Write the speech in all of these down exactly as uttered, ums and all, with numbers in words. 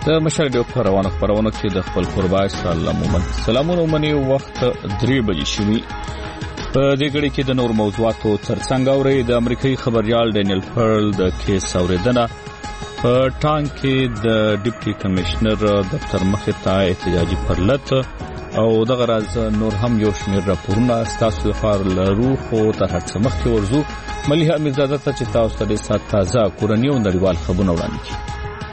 د مشال ډیو پروانه پروانه کې د خپل قربای سلامونه سلامونه منی وخت درې بجې شوي په دې غړي کې د نور موضوعاتو ترڅنګ اوري د امریکایي خبريال ډینیل پرل د کیس اوریدنه په ټانک کې د ډیپټي کمشنر دفتر مخې ته احتجاجي پرلط او د غرض نور هم یو شمېر راپورونه ستاسو لپاره لرو خو تر هڅه مخکې ورزو مليحه میرزاده ته چې تاسو ته د تازه کورنۍ او نړیوال خبرونه وړاندې کړي.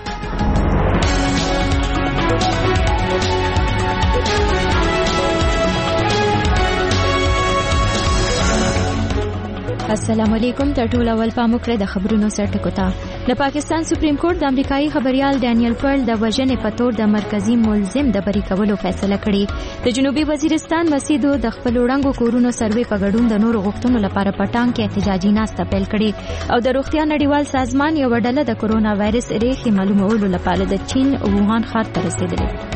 السلام علیکم تر ټولو اول پام وکړئ د خبرونو سرټکو ته. د پاکستان سپریم کورټ د امریکایي خبريال ډینیل پرل د وژنې په تور د مرکزی ملزم د بری کولو فیصله کړې. د جنوبي وزیرستان مسیدو د خپل وړاندو کورونو سروې په ګډون د نورو غوښتنو لپاره پټان کې احتجاجي ناسته پیل کړې او د روغتیا نړیوال سازمان یو ډله د کورونا وایرس ریښې معلومولو لپاره د چین ووهان ښار ته رسیدلې.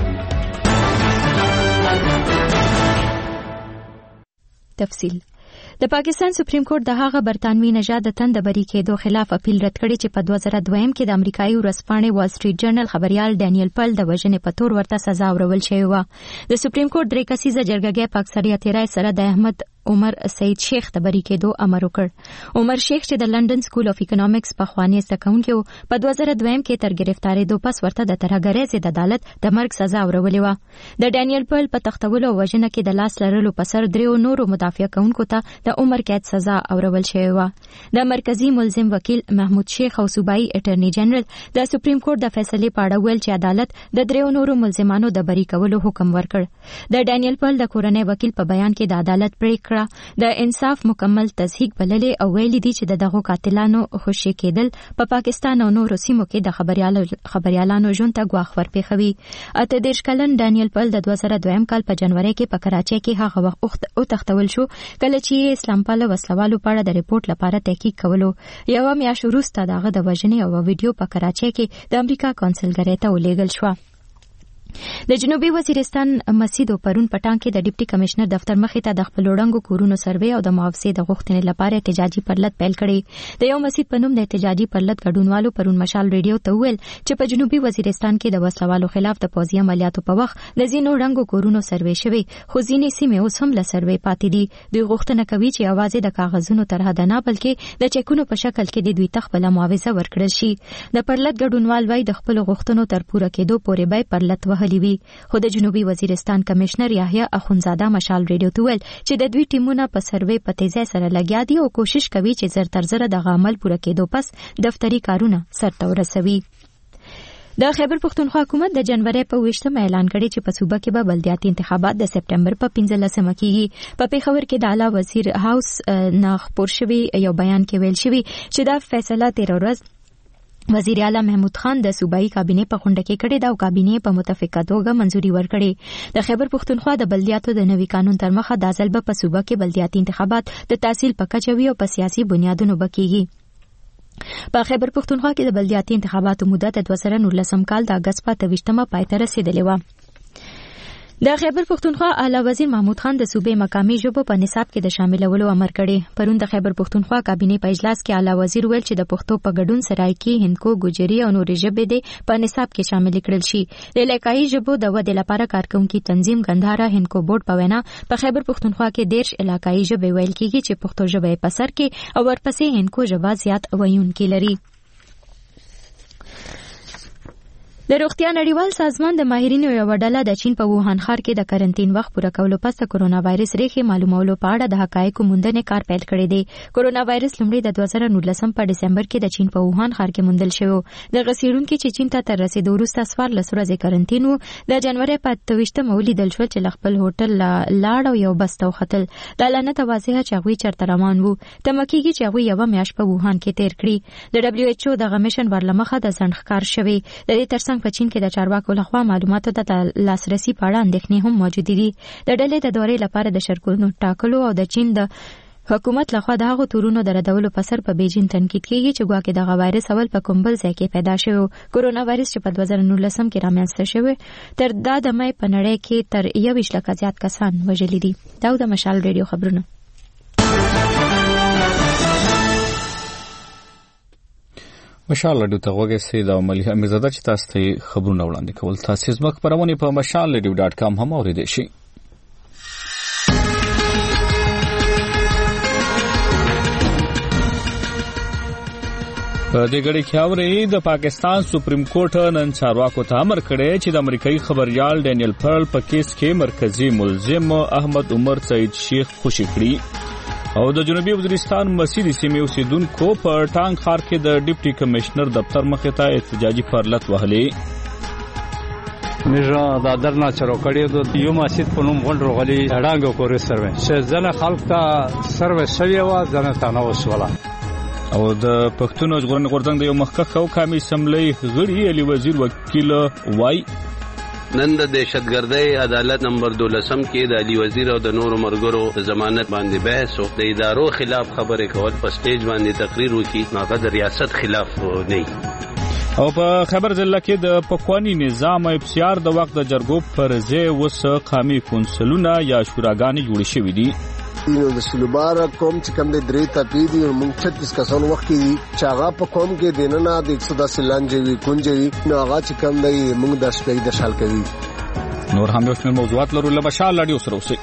تفصیل د پاکستان سپریم کورټ د هغه برتانوي نژاد د تند بری کېدو خلاف اپیل رد کړی چې په دوه زره دوه کې د امریکایي ورځپاڼې وال سټریټ جرنل خبريال ډینیل پرل د وژنې په تور ورته سزا ورکول شوې و. د سپریم کورټ درې کسیزه جرګه په اکثریت رای سره د احمد عمر سید شیخ د بری کېدو امر وکړ. عمر شیخ چې د لندن سکول اف اکونومکس په خواني ستکونکو په دوه زره دوه کې تر گرفتاری دو پس ورته د ترهګرۍ ضد عدالت د مرګ سزا ورولې و. د ډینیل پرل په تختولو وژنه کې د لاس لرلو په سر دریو نورو مدافع کوونکو ته د عمر قید سزا اورول شوې و. د مرکزی ملزم وکیل محمود شیخ او صوبایي اټرنی جنرال د سپریم کورټ د فیصلې په اړه ویل چې عدالت د دریو نورو ملزمانو د بری کولو حکم ورکړ. د ډینیل پرل د کورنۍ وکیل په بیان کې د عدالت پریکړه د انصاف مکمل تصحیح بللې او ویلي دي چې دغه قاتلانو خوشي کېدل په پا پاکستان او نورو سیمو کې د خبريالو خبريالانو ژوند ته ګواښ ورپېښوي. اته دیرش کلن ډینیل پرل د دوه زره دوه کال په جنوري کې په کراچۍ کې هغه وخت او تختول شو کله چې اسلام پاله وسلوالو په اړه د ریپورت لپاره تحقیق کولو. یو میاشت وروسته دغه د وژنې او ویډیو په کراچۍ کې د امریکا کونسلګرۍ ته ولېږل شو. د جنوبي وزیرستان مسیدو پرون پټان کې د ډیپټي کمشنر دفتر مخې ته د خپل وړاندو کورونو سروې او د معاوضې د غوښتنې لپاره احتجاجي پرلط پیل کړي. د یو مسجد په نوم د احتجاجي پرلط ګډونوالو پرون مشال ریډیو ته ویل چې په جنوبي وزیرستان کې د وسلوالو خلاف د پوځي عملیاتو په وخت د ځینو وړاندو کورونو سروې شوي خو ځینې سیمې اوس هم له سروې پاتې دي. دوی غوښتنه کوي چې یوازې د کاغذونو طرحه نه بلکې د چکونو په شکل کې د دوی ته خپله معاوضه ورکړل شي. د پرلط ګډونوال وايي د خپل غوښتنو تر پوره کېدو پورې به پرلط وهلي وي. خو د جنوبي وزیرستان کمشنر یحیی اخونزاده مشال ریډیو ته ویل چې د دوی ټیمونه په سروې په تیزی سره لګیا دي او کوشش کوي چې زر تر زر د عمل پوره کېدو پس دفتری کارونه سرته ورسوي. د خیبر پختونخوا حکومت د جنوري په ویشتم اعلان کړی چې په صوبه کې به بلدیاتي انتخابات د سپټمبر په پنځلسمه کېږي. په پیښور کې د اعلی وزیر هاوس نه خپور شوی یو بیان کې ویل شوی چې دا فیصله تیر ورځ وزیر اعلی محمود خان د صوبایي کابینې په غونډه کې کړې ده او کابینې په متفقه توګه منځوري ورکړې. د خیبر پختونخوا د بلدیاتو د نوي قانون تر مخه د ځل په صوبه کې بلدیاتي انتخابات د تحصیل په کچه وي او په سیاسي بنیادونو بکیږي. په خیبر پختونخوا کې د بلدیاتي انتخاباتو موده د دوه زره نولسم کال د اگست په تویشتمه پای ته رسیدلې و. د خیبر پختونخوا اعلی وزیر محمود خان د صوبې مقامي ژبو په نصاب کې د شاملولو امر کړی. پرون د خیبر پختونخوا کابینې په اجلاس کې اعلی وزیر ویل چې د پښتو په ګډون سرایکي، هندکو، ګوجري او نورې ژبې د په نصاب کې شامل کړل شي. د علاقايي ژبو د ودې لپاره کارکونکي تنظیم غندهارا هندکو بورډ په وینا په خیبر پختونخوا کې دیرش علاقايي ژبې ویل کېږي چې پښتو ژبه په سر کې او ورپسې هندکو ژبه زیات ویونکي لري. د روغتیا نړیوال سازمان د ماهرینو یو ډله د چین په ووهان ښار کې د کرنټین وخت پوره کولو پس د کورونا وایرس ریښې معلومولو په اړه د حقایقو موندنې کار پیل کړی دی. کورونا وایرس لومړی د دوه زره نولسم په ډسمبر کې د چین په ووهان ښار کې موندل شوی. د غسیړونکو چې چین ته تر رسیدو وروسته څوارلس ورځې کرنټین وو. د جنوري په اته ویشتمه ولیدل شول چې له خپل هوټل لاړ او یو بس ته وختل. د اعلانه واضحه چې هغوی چېرته روان وو. تمه کېږي چې هغوی یوه میاشت په ووهان کې تیر کړي. د ډبلیو ایچ او دغه میشن ورلمخه د ځنډ ښکار شوی. د دې ترڅنګ په چین کې د چارواکو لخوا معلوماتو ته لاسرسي په اړه اندېښنې هم موجودې دي. د ډلې د دورې لپاره د شرکونو ټاکلو او د چین د حکومت لخوا د هغو تورونو د ردولو په سر په بیجین تنقید کېږي چې ګواکې دغه وایرس اول په کوم بل ځای کې پیدا شوی. کورونا وایرس چې په دوه زره نولسم کې رامنځته شوی تر دا د مې په نړۍ کې تر یوویشت لکه زیات کسان وژلي دي. دا د مشال ریډیو خبرونه. مشال رادیو ته وګورئ دا عملی امیرزاده چې تاسو ته خبرونه وړاندې کول تاسو زموږ خبرونه په مشال رادیو ډاټ کام هم اوریدئ شئ. په دې غړي کې اوري د پاکستان سپریم کورټ نن چارواکو ته امر کړی چې د امریکایي خبريال ډینیل پرل په کیس کې مرکزی ملزم احمد عمر سعید شیخ خوشی کړي او د جنوبي وزیرستان مسیدي سیمې اوسیدونکو په ټانګ ښار کې د ډیپټي کمشنر دفتر مخې ته احتجاجي پرلط وهلې. میرا دادرنا چروکړی د یو مسجد په نوم غونډ روغلي اډانګو کورې سروي چې ځنه خلک ته سروي شوی و ځنه تناوس ولا او د پښتون ژغورنې غورځنګ د یو مخکښ او قومي اسمبلی غړي علي وزیر وکیل وای نن د دهشتګردۍ عدالت نمبر دولسم کې د علي وزیر او د نورو مرګرو ضمانت باندې بحث او د ادارو خلاف خبرې کول په سټیج باندې تقریر وکړي هغه د ریاست خلاف نه او په خبر ضلع کې د پخوانی نظام افسیار د وخت د جرګو پر ځای وس قومي کونسلونه یا شوراګانې جوړ شوې دي. نو د سلوبار قوم چې کوم د درې تپی دي موږ چھتیس کسان وخت کې چاغه په قوم کې دیننه د ایک سو دس لانجوي کونجوي نو هغه چې کوم دی موږ د شپې د شال کوي. نور هم یو څه موضوعات لرو له مشال رادیو سره اوسئ.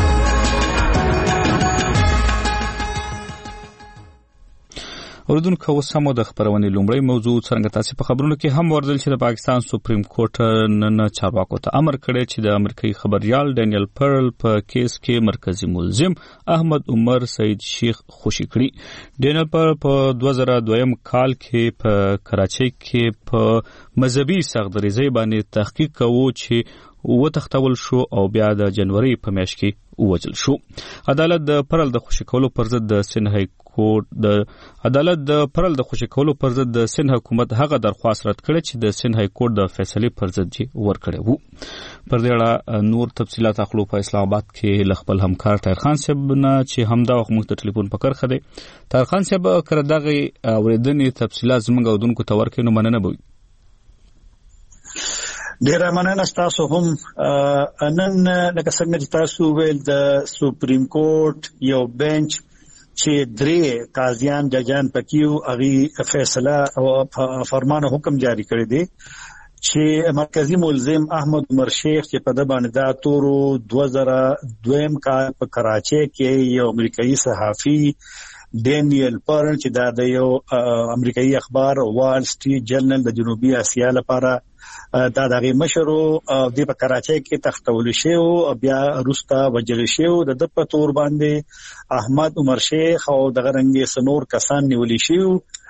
اوردونکو سمو د خبرونې لومړی موضوع څنګه تاسو په خبرونو کې هم ورزل چې د پاکستان سپریم کورټ نن چارواکو ته امر کړی چې د امریکایي خبريال ډینیل پرل په کیس کې مرکزی ملزم احمد عمر سعید شیخ خوشی کړي. ډینیل پرل په دوه زره دویم کال کې په کراچۍ کې په مذهبي سختدریزۍ باندې تحقیق کوو چې و تختول شو او بیا د جنوري په میاشت کې ووجل شو. عدالت د پرل د خوشی کولو پر ضد د سند های کورټ د عدالت د پرل د خوشی کولو پر ضد د سند حکومت هغه درخواست رد کړ چې د سند های کورټ د فیصلې پر ضد جی ور کړی وو. پر دې اړه نور تفصيلات اخلو په اسلام آباد کې خپل همکار طاهر خان صاحب نه چې همدا وخت موږ ته ټلیفون پکړ خده. طاهر خان صاحب کړه دغه اوریدنې تفصيلات زموږ اودونکو ته ورکې نو مننه بوي. ډیره مننه تاسو هم نن لکه څنګه چې تاسو ویل د سپریم کورټ یو بنچ چې درې قاضیان ججان پکیو هغه فیصله او فرمان حکم جاری کړی دی چې مرکزی ملزم احمد عمر شیخ چې په د باندې دا تورو دوه زره دویم کال په کراچۍ کې یو امریکایي صحافي ډینیل پرل چې دا د یو امریکایي اخبار وال سټریټ جرنل د جنوبي اسیا لپاره دا دغه مشرو د په کراچۍ کې تختول شو او بیا روستا وجل شو د په تور باندې احمد عمر شیخ او دغه رنګي سنور کسان نیول شو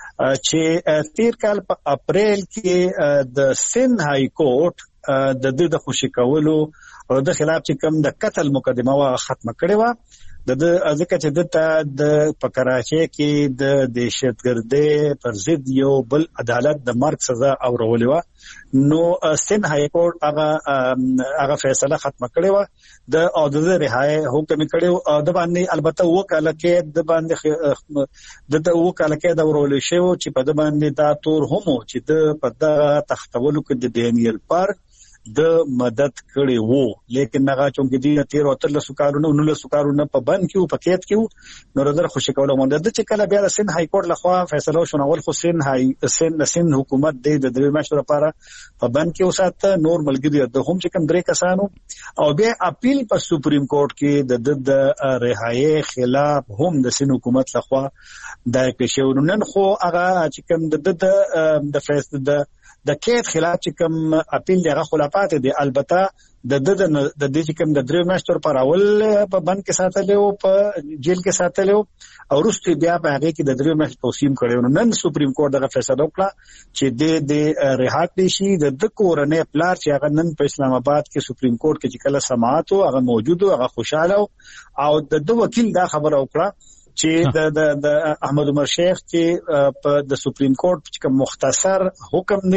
چې تیر کال په اپریل کې د سند های کورټ د د خوشی کولو او د خلاف چې کوم د قتل مقدمه وا ختم کړي و د ځکه چې د د په کراچۍ کې د دهشتګردۍ پر ضد یو بل عدالت د مرګ سزا اورولې و نو سند های کورټ هغه هغه فیصله ختم کړي و د او د رهایی حکم کړي او د باندې البته وکاله کې د باندې د د وکاله کې د اورولې شو چې په د باندې دا تور هم چې د په د تختولو کې د ډینیل پر د مدد کړي وو لیکن هغه چونګې دي تیر او تر لسو کارونه نو لسو کارونه په بند کې او په کېت کې نو راځه خوشی کوله مونږ د چې کله بیا سند های کورټ لخوا فیصله شونه ول خو سند های سند سند حکومت د درې مشر لپاره په بند کې اوسات نور ملګری د هم چې کوم درې کسانو او بیا اپیل په سپریم کورټ کې د د رهایی خلاف هم د سند حکومت لخوا د پېښو نن خو هغه چې کوم د د فیصله د د کېت خلاف چې کوم اپیل دغه خلافات دي البته د د د دې کوم د درې میاشتو پر اول په بند کې ساتلو په جیل کې ساتلو او وروسته بیا په هغه کې د درې میاشتو توصیم کړو نن سپریم کورټ دغه فیصله وکړه چې د د رها کړي شي د کورنۍ پلار چې هغه نن په اسلام آباد کې سپریم کورټ کې چې کله سماعت او هغه موجود او هغه خوشاله او د د وکیل دا خبره وکړه چې د د د احمد عمر شیخ چې په د سپریم کورټ چې کوم مختصر حکم دی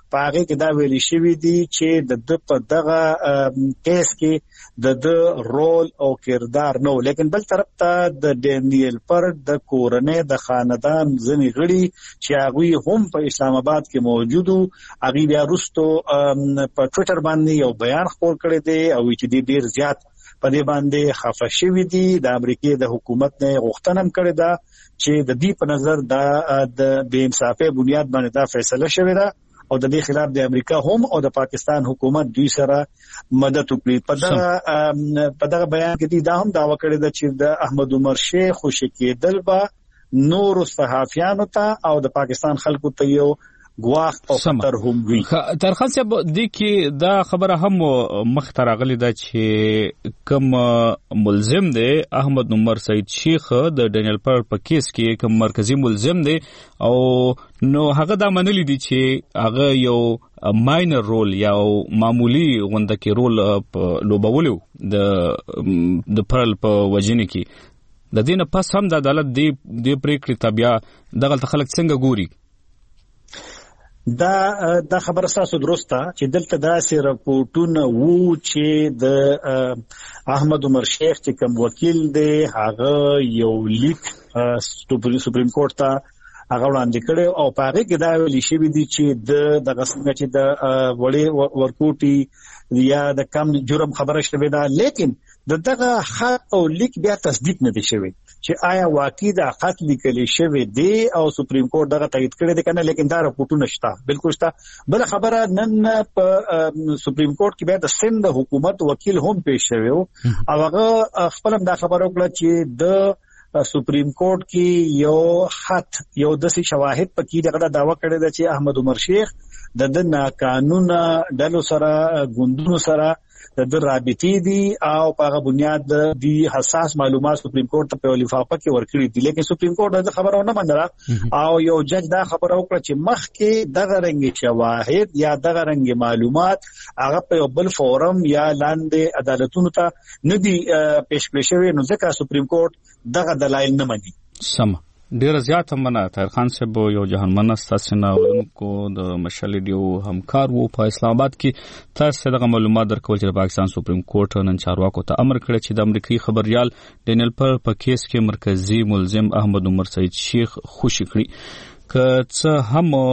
پاغه کې دا ویل شوی دی چې د په دغه کیس کې د د رول او کردار نو، لیکن بل طرف ته د ډینیل پرل د کورنۍ د خاندان ځنې غړي چې هغه هم په اسلام آباد کې موجودو، هغه بیا وروسته په ټوئیټر باندې یو بیان خپور کړی دی او چې ډیر زیات په دې باندې خفه شوی دی. د امریکای د حکومت نه غوښتنه هم کړې ده چې د دې په نظر دا د بې انصافۍ بنیاد باندې دا فیصله شوې ده او د دې خلاف د امریکا هم او د پاکستان حکومت دوی سره مدد وکړي. په دغه په دغه بیان کې دا هم داوا کړی ده چې د احمد عمر شیخ خوشی کېدل به نور صحافیانو ته او د پاکستان خلکو ته یو ګواښ او خطر هم وي. ترخان صاحب د کې دا خبره هم مخ ته راغلی ده چې کوم ملزم دی احمد عمر سعید شیخ د ډینیل پرل په کیس کې کوم مرکزی ملزم دی او نو هغه دا منلی دی چې هغه یو ماینر رول یا معمولی غونډه کې رول لوبولو د د پرل په وجنه کې. د دې نه پس هم د عدالت دی د پریکړې تابع دغه خلک څنګه ګوري؟ دا دا خبره تاسو درسته چې دلته داسې راپورټونه وو چې د احمد عمر شیخ چې کوم وکیل دی هغه یو لیک سپریم کورټ ته هغه وړاندې کړی او په هغه کې دا ویل شوی دی چې د دغه څنګه چې د وړي ورکوټي یا د کم جرم خبره شوی ده، لیکن دغه خط او لیک بیا تصدیق نه دی شوی چې آیا واقعي دا خط لیکل شوی دی او سپریم کورټ دغه تایید کړی دی کنه، لیکن دا راپورټونه شته بالکل شته. بل خبره نن په سپریم کورټ کې بیا د سند حکومت وکیل هم پیښ شوی او هغه خپل دا خبره وکړه چې د سپریم کورټ کې یو خط یو د شواهد پکې دغه دعوه کړې ده چې احمد عمر شیخ د د ناقانونه ډلو سره ګوندونو سره د رابطې دي او په هغه بنیاد د حساس معلومات سپریم کورټ ته په لفافه کې ورکړي دي، لیکن سپریم کورټ دا خبره نه منله او یو جج دا خبره وکړه چې مخکې دغه رنګ شواهد یا دغه رنګ معلومات هغه په بل فورم یا لاندې عدالتونو ته نه دي پیش کړی شوی، نو ځکه سپریم کورټ دغه دلایل نه مني. سم ډیر زیات مننه طاهر خان صاحب، یو جهان منس تاسو نه ولونکو د مشال ډیو همکار وو په اسلام آباد کې. تاسو دغه معلومات درکول چې پاکستان سپریم کورټ نن چارواکو ته امر کړی چې د امریکایي خبريال ډینیل پرل په کیس کې مرکزی ملزم احمد عمر سعید شیخ خوشی کړي. که څه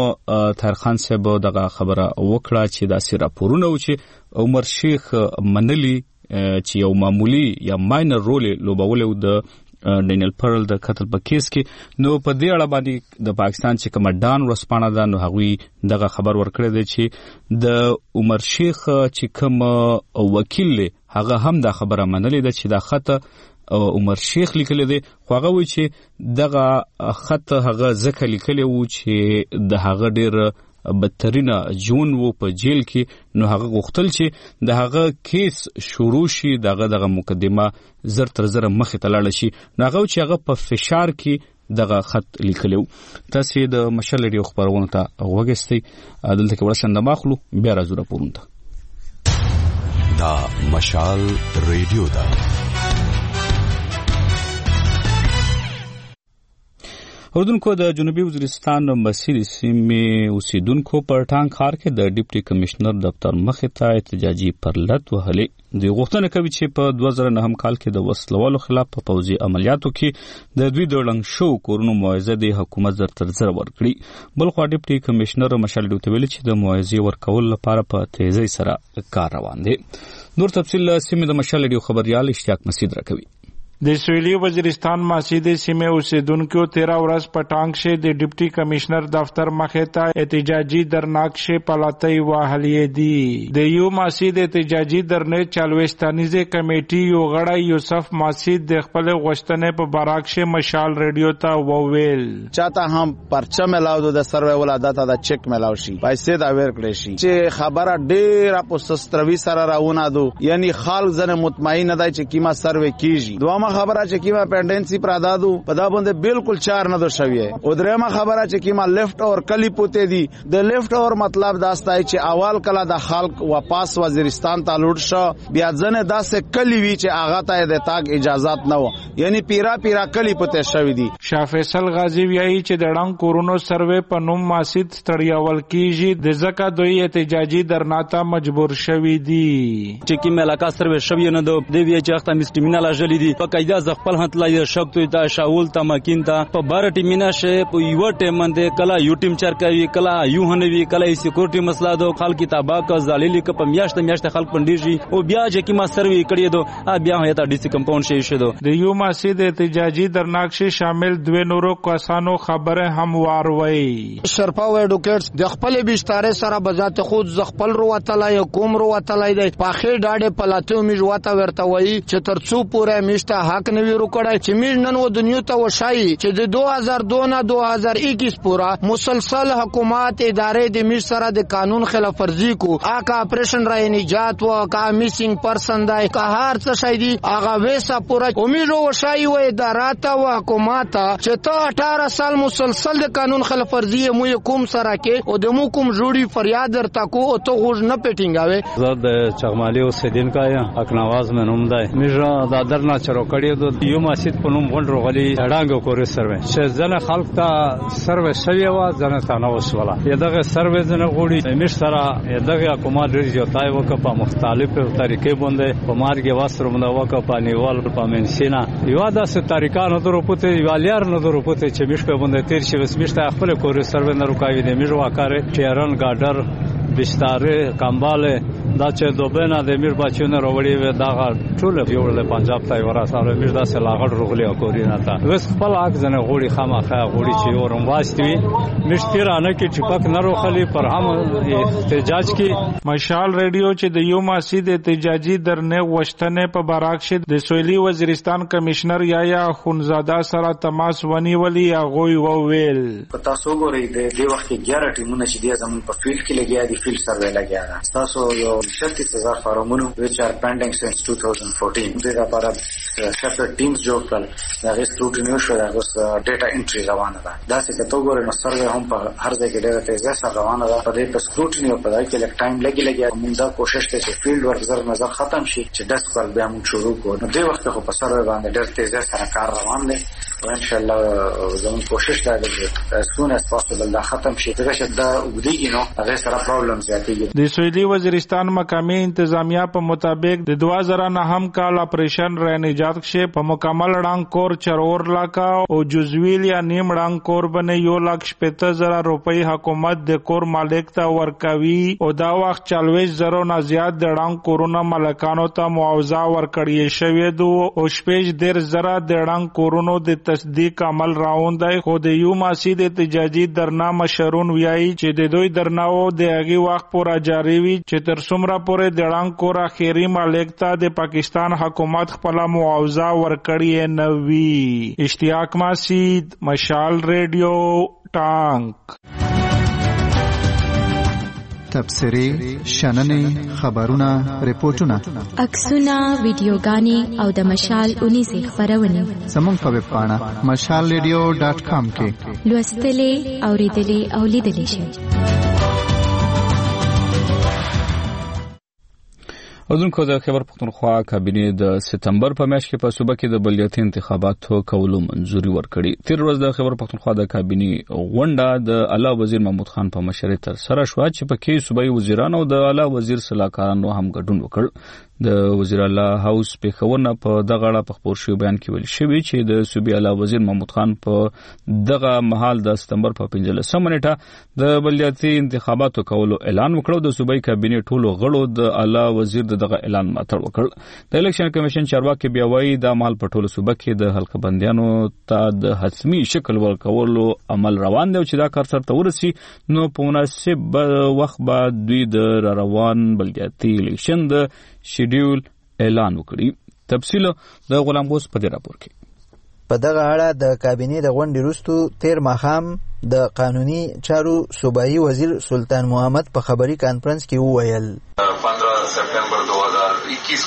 هم طاهر خان صاحب دغه خبره وکړه چې دا سی راپورونه و چې عمر شیخ منلی چې یو معمولی یا ماینر رول لوبولو د ډینیل پرل د قتل په کیس کې، نو په دې اړه باندې د پاکستان چې کوم ډان ورسپانه ده نو هغوی دغه خبر ورکړی دی چې د عمر شیخ چې کوم وکیل دی هغه هم دا خبره منلې ده چې دا خط عمر شیخ لیکلی دی، خو هغه وایي چې دغه خط هغه ځکه لیکلی و چې د هغه ډېر بدترینه جون وو په جیل کې، نو هغه غوښتل چې د هغه کیس شروع شي، دغه دغه مقدمه زر تر زر مخې ته لاړه شي، نو هغه چې هغه په فشار کې دغه خط لیکلی. تاسو د مشال ډیو خبرونه ته وګورئ، دلته کې ورسنده ماخلو بیا راځو راپورونه ته. دا مشال ریډیو دا اردوونکو د جنوبي وزیرستان مسیر سیمې اوسیدونکو په ټانک ښار کې د ډیپټي کمشنر دفتر مخې ته احتجاجي پرلط وهلې. دوی غوښتنه کوي چې په دوه زره نهم کال کې د وسلوالو خلاف په پوځي عملیاتو کې د دوی د ړنګ شو کورونو معاوضه د حکومت زر تر زر ورکړي. بلخوا ډیپټي کمشنر مشال ډیو ویلي چې د معاوضې ورکول لپاره په تیزی سره کار روان دی. نور تفصیل سیمې د مشال ډیو خبريال اشتیاق مسعود راکوي. د سویلی وزیرستان ماسیدې سیمې اوسیدونکو تیرا ورځ په ټانک شه د ډیپټي کمشنر دفتر مخې ته احتجاجي درناک شه پلاتۍ وهلې دي. د یو ماسید احتجاجي درنې چالوستانیزه کمیټي یو غړی یوسف ماسید د خپل غوښتنې په باراک شه مشال ریډیو ته وویل چاته هم پرچه ملاو د سروي ولادت د چک ملاو شي پیسې دا ور کړی شي چې خبره ډېر په سستروي سره راونه دو، یعنی خالق زنه مطمئن نه دی چې کیما سروي کیږي. دوامه خبره چې کیما پینډنسي پرادادو په دا باندې بالکل چار نه دو شوی او درېمه خبره چې کیما لیفت اور کلی پوته دي د لیفت اور مطلب دا ستای چې اول کله د خلق واپس وزیرستان ته لوټ شو بیا ځنه داسې کلی وی چې هغه ته د تاګ اجازهات نه و یعنی پیرا پیرا کلی پوته شوی دي. شاه فیصل غازی ویایي چې د ډنګ کورونو سروې په نوم ماسید ستړیاول کیږي د زکه دوی احتجاجي درناته مجبور شوی دي چې کی ملکا سروې شوی نه دو د وی چې وخت مستمینه لا جلی دي په قاعده ز خپل هت لا شک توي تا شاول تا مکین تا په بار ټیمینا شه په یو ټیم باندې کلا یو ټیم چر کوي کلا یو هنوي کلا سکیورټي مسله دو خلک کتابه کا زالیلی ک په میاشت میاشت خلک پندېږي او بیا چې کی ما سروې کړی دو ا بیا هتا ډي سي کمپاوند شي شه دو د یو ماسید احتجاجي درناکشه شامل دوه نورو کسانو خبره هموار وای شرپاو ایډوکیټس د خپل بشتاره سره بذات خود ز خپل رو وتلای کوم رو وتلای دی په خیر ډاډه پلاته میج وتا ورته وای چې ترڅو پوره میشته حق نه ویرو کړای چې میج نن و دنیا ته وشای چې د دو هزار دو نه دو هزار اکیس پورا مسلسل حکومت ادارې د میج سره د قانون خلاف ورزي کو آکا اپریشن را نجات و کا میسینګ پرسن دی کا هر څه شای دی هغه وسه پورا امید وشای و ادارات او حکومت چې ته اٹھارہ سال مسلسل د قانون خلاف ورزي مو کوم سره کې او د مو کوم جوړي فریاد درته کو او ته غوږ نه پټینګاوي زه د چغمالي اوسیدونکو یم اکناواز مې نوم دی میژه د درنا چرو کړی د یو ماسید په نوم غونډ روغلي اډانګو کورې سروې چې ځنه خلک ته سروې شوی و ځنه تنه وسوله یدغه سروې ځنه غوړي مش سره یدغه حکومت ډیر جوړای وک په مختلفو طریقې باندې په مارګي واسره باندې وک په نیوال په منسینا یو داسې طریقانو درو پته یوالیر نه درو پته چې مش په باندې تیر شي وسمشته خپل کورې سروې نه روکاوي د میژ واکاره چیرن ګاډر بستاره کمباله دا چې دوبنه د میر بچونه وروړي و دا ټول یو له پنجاب ته ورساله میر دا سلاغړ رغلی او کوري نه تا وس خپل حق زنه غوړي خامخا غوړي چې اورم واسطوي مشترانه کې چپک نه روخلي پر هم احتجاج کې مشال ریډیو چې د یو ماسید احتجاجي درنه وشتنه په باراک شه د سویلي وزیرستان کمشنر یایا خونزاده سره تماس ونی ولی غوي و ویل پتا سو غوري د دې وخت کې ګیاره ټیمونه چې د زمون په فیلډ کې لګیا دي فیلډ سروې لګیا ده تاسو یو شتیس هزار فارمونو which are pending since twenty fourteen دغه لپاره separate teams جوړ کړل دا غي سکروټینی شو دا اوس ډیټا انټری روانه ده دا څه ته وګورئ نو سروې هم په هر ځای کې ډیره تیزه سره روانه ده په دې په سکروټینی او په دای کې لک ټایم لګي لګي موږ دا کوشش کوي چې فیلډ ورک زر نظر ختم شي چې داس کول بیا موږ شروع کوو نو دې وخت خو په سروې باندې ډیر تیزه سره کار روان دی او ان شاء الله زموږ کوشش دا دی چې as soon as possible دا ختم شي دا چې دا وګړي نو هغه سره پرابلم زیاتېږي د سویلي وزیرستان مقامی انتظامیه په مطابق د دوه زره نهم کال اپریشن رین ایجاد شه په مکمل ډنګ کور چرور لاکا او جزویل یا نیم ډنګ کور باندې یو لک شپږ زره روپۍ حکومت د کور مالک ته ورکوي او دا وخت چالويش زرو نه زیات د ډنګ کورونو مالکانو ته معاوضه ورکړی شوې دو او شپږ ډیر زره د ډنګ کورونو د تصدیق عمل راوندای خو د یو ماسید احتجاجي درنا مشرون ویایي چې د دوی درناو د هغه وخت پورا جاری وي چې تر څومره پورې د ډنګ کور اخیری مالک ته د پاکستان حکومت خپل معاوضه ورکړی نه وي. اشتیاق ماسید مشال ریډیو ټانک تبصری شننې خبرونه ریپورتونه عکسونه ویډیوګانې او د مشال اونې سي خبرونه زموږ په ویب پاڼه مشال ریډیو ډاټ کام کې لوستلې اوریدلې او لیدلې شئ. اوردونکو د خبر پختونخوا کابینه د سپتمبر په میاشت کې په صوبه کې د بلدیاتي انتخاباتو کولو منځوري ورکړي. تیر ورځ د خبر پختونخوا د کابینه غونډه د اعلی وزیر محمود خان په مشرۍ تر سره شو چې په کې صوبایي وزیرانو او د اعلی وزیر صلاحکارانو هم ګډون وکړ. د وزیر اعلی هاوس په خبرونه په دغه اړه په خبر شوی بیان کې ویل شوی چې د صوبې اعلی وزیر محمود خان په دغه مهال د سپتمبر په پنځلسمه نیټه د بلدیاتي انتخاباتو کولو اعلان وکړ. د صوبایي کابینه ټولو غړو د اعلی وزیر دغه اعلان ملاتړ وکړ. د الیکشن کمیشن چارواکي بیا وایي د مهال په ټولو صوبه کې د حلقه بندیانو ته د حتمی شکل ورکولو عمل روان دی چې دا کار سرته ورسي نو په مناسب وخت به دوی د روان بلدیاتي الیکشن د شیډیول اعلان وکړي. تفصیل د غلام غوث په دې راپور کې. په دغه اړه د کابینې د غونډې وروسته تیر ماښام د قانوني چارو صوبایي وزیر سلطان محمد په خبري کانفرنس کې وویل पंद्रह सितंबर दो हज़ार इक्कीस को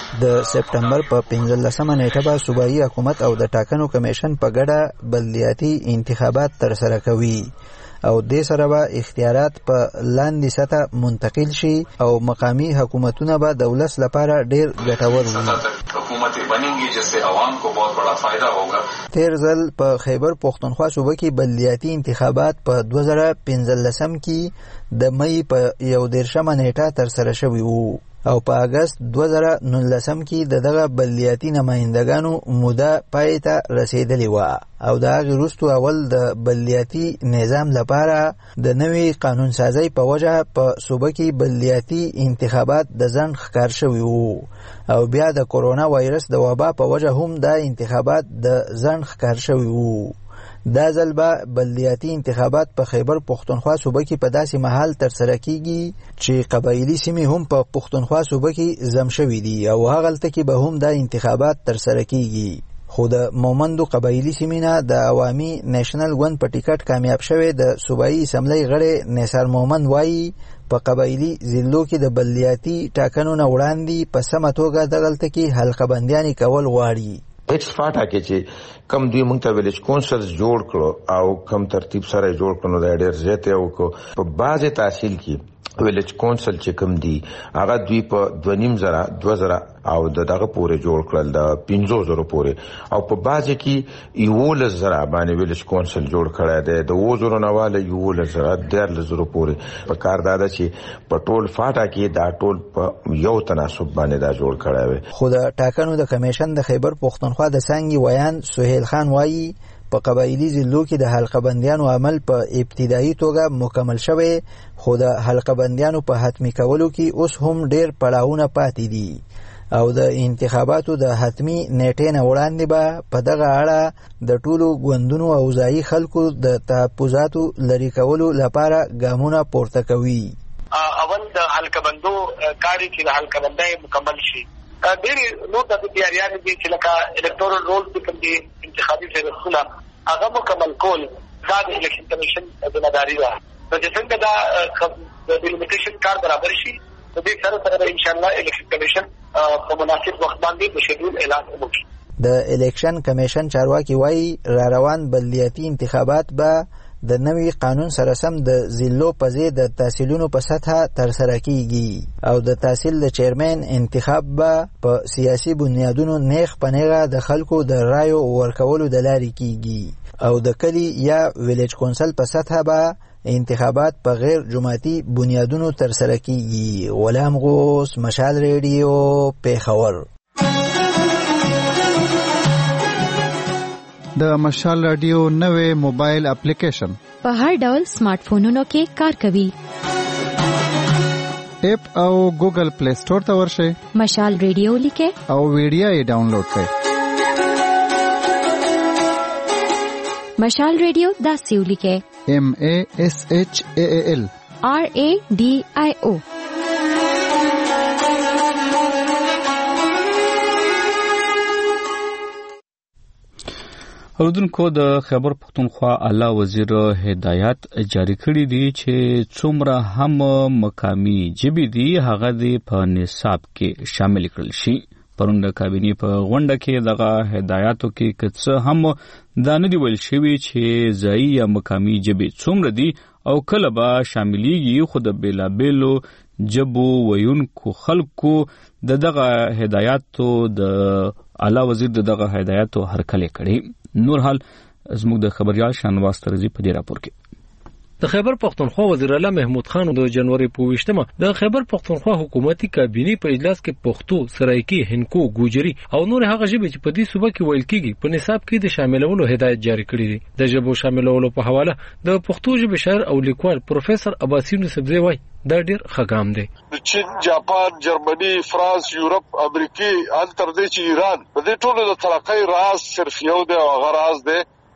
د سپټمبر په پنځلسمه نیټه به صوبایي حکومت او د ټاکنو کمیشن په ګډه بلدیاتي انتخابات ترسره کوي او د سره به اختیارات په لاندې سطح منتقل شي او مقامی حکومتونه به د ولس لپاره ډیر ګټور وي. حکومتیں بنیں گی جس سے عوام کو بہت بڑا فائدہ ہوگا. تیر ځل په خیبر پختونخوا صوبه کې بلدیاتي انتخابات په دوه زره پنځلسم کې د مئی په یو دېرشمه نیټه ترسره شوي وو او په اگست دوه زره نولسم کې د دغه بلدیاتي نمایندګانو موده پای ته رسیدلې وه او د هغې وروستو اول د بلدیاتي نظام لپاره د نوي قانون سازۍ په وجه په صوبه کې بلدیاتي انتخابات د ځنډ ښکار شوي وو او بیا د کورونا وایرس د وبا په وجه هم دا انتخابات د ځنډ ښکار شوي وو. دا ځل به بلدیاتي انتخابات په خیبر پختونخوا صوبه کې په داسې مهال ترسره کیږي چې قبایلي سیمې هم په پختونخوا صوبه کې ضم شوي دي او هغلته کې به هم دا انتخابات ترسره کیږي. خو د مومندو قبایلي سیمې نه د عوامي نیشنل ګوند په ټیکټ کامیاب شوی د صوبایي اسمبلی غړی نثار مومند وایي په قبایلي ضلعو کې د بلدیاتي ټاکنو نه وړاندې په سمه توګه دغلته کې حلقه بندیانې کول غواړي. ایکس فاټا کې چې کم دوی موږ ته ویلیج کونسلز جوړ کړو او کم ترتیب سره جوړ کړو دا ډېر زیات یو کو په بعضې تحصیل کې ویلیج کونسل چې کم دی هغه دوی په دوه نیم زره دوه زره او د دغه پورې جوړ کړل د پنځو زرو پورې او په بعضې کې یولس زره باندې ویلیج کونسل جوړ کړی دی د اوو زرو نه واله یولس زره دیارلس زرو پورې په کار دا ده چې په ټول فاټا کې دا ټول په یو تناسب باندې دا جوړ کړی وی. خو د ټاکنو د کمیشن د خیبر پختونخوا د څانګې ویان سهیل خان وایي په قبایلي ضلعو کې د حلقه بندیانو عمل په ابتدایي توګه مکمل شوی خو د حلقه بندیانو په حتمی کولو کې اوس هم ډیر پړاوونه پاتې دي او د انتخاباتو د حتمی نیټې نه وړاندې به په دغه اړه د ټولو ګوندونو او ځایي خلکو د تحفظاتو لرې کولو لپاره ګامونه پورته کوي. اول د حلقه بندو کاری چې د حلقه بندۍ مکمل شي ډېرې نور د تیاریانې دي چې لکه الکتورل رول چې کوم دي انتخابي فیصلونه هغه مکمل کول دا د الیکشن کمیشن ذمہداري ده. نو چې څنګه دا د ډیلیمیټیشن کار برابر شي د دې سره سره انشاءالله الیکشن کمیشن په مناسب وخت باندې د شیډول اعلان وکړي. د الیکشن کمیشن چارواکي وایي را روان بلدیاتي انتخابات به د نوي قانون سره سم د ضلعو په ځای د تحصیلونو په سطحه ترسره کیږي او د تحصیل د چیرمن انتخاب به په سیاسي بنیادونو نیغ په نیغه د خلکو د رایو ورکولو د لارې کیږي او د کلي یا ویلیج کونسل په سطحه به انتخابات په غیر جماعتي بنیادونو ترسره کیږي. غلام غوث، مشال ریډیو، پیښور. د مشال رادیو نوې موبایل اپلیکیشن په هر ډول سمارټ فونونو کې کار کوي. اپ او ګوګل پلی سٹور ته ورشئ، مشال ریډیو لیکئ او ویډیو یې ډاونلوډ کړئ. مشال ریډیو داسې ولیکئ: ایم ای ایس ایچ ای ایل آر ای ډي آی او. اوردونکو د خیبر پختونخوا اعلی وزیر هدایت جاری کړی دی چې څومره هم مقامی جبې دي هغه د په نصاب کې شامل کړل شي. پرون د کابینې په غونډه کې دغه هدایاتو کې کڅ هم دا نه دی ویل شوی چې ځایي یا مقامی جبې څومره دي او کله به شاملېږي. خو د بېلابېلو جبو ویونکو خلکو د دغه هدایاتو د اعلی وزیر د دغه هدایاتو هرکلی کړی. نور حال زموږ د خبريال شانواز ترزی په دې راپور کې د خیبر پختونخوا وزیر اعلی محمود خان د جنوري په ویشتمه د خیبر پختونخوا حکومتي کابینې په اجلاس کې پښتو، سرایکی، هندکو، ګوجري او نور هغه ژبې چې په دې صوبه کې ویل کېږي په نصاب کې د شاملولو هدایت جاری کړی دی. د ژبو شاملولو په حواله د پښتو ژبې شاعر او لیکوال پروفیسور عباسی نسبزی وایي دا ډیر ښه ګام دی. د چین، جاپان، جرمني، فرانس، یورپ، امریکای ان تر دې چې ایران د دې ټولو د ترقۍ راز صرف یو دی او هغه راز دی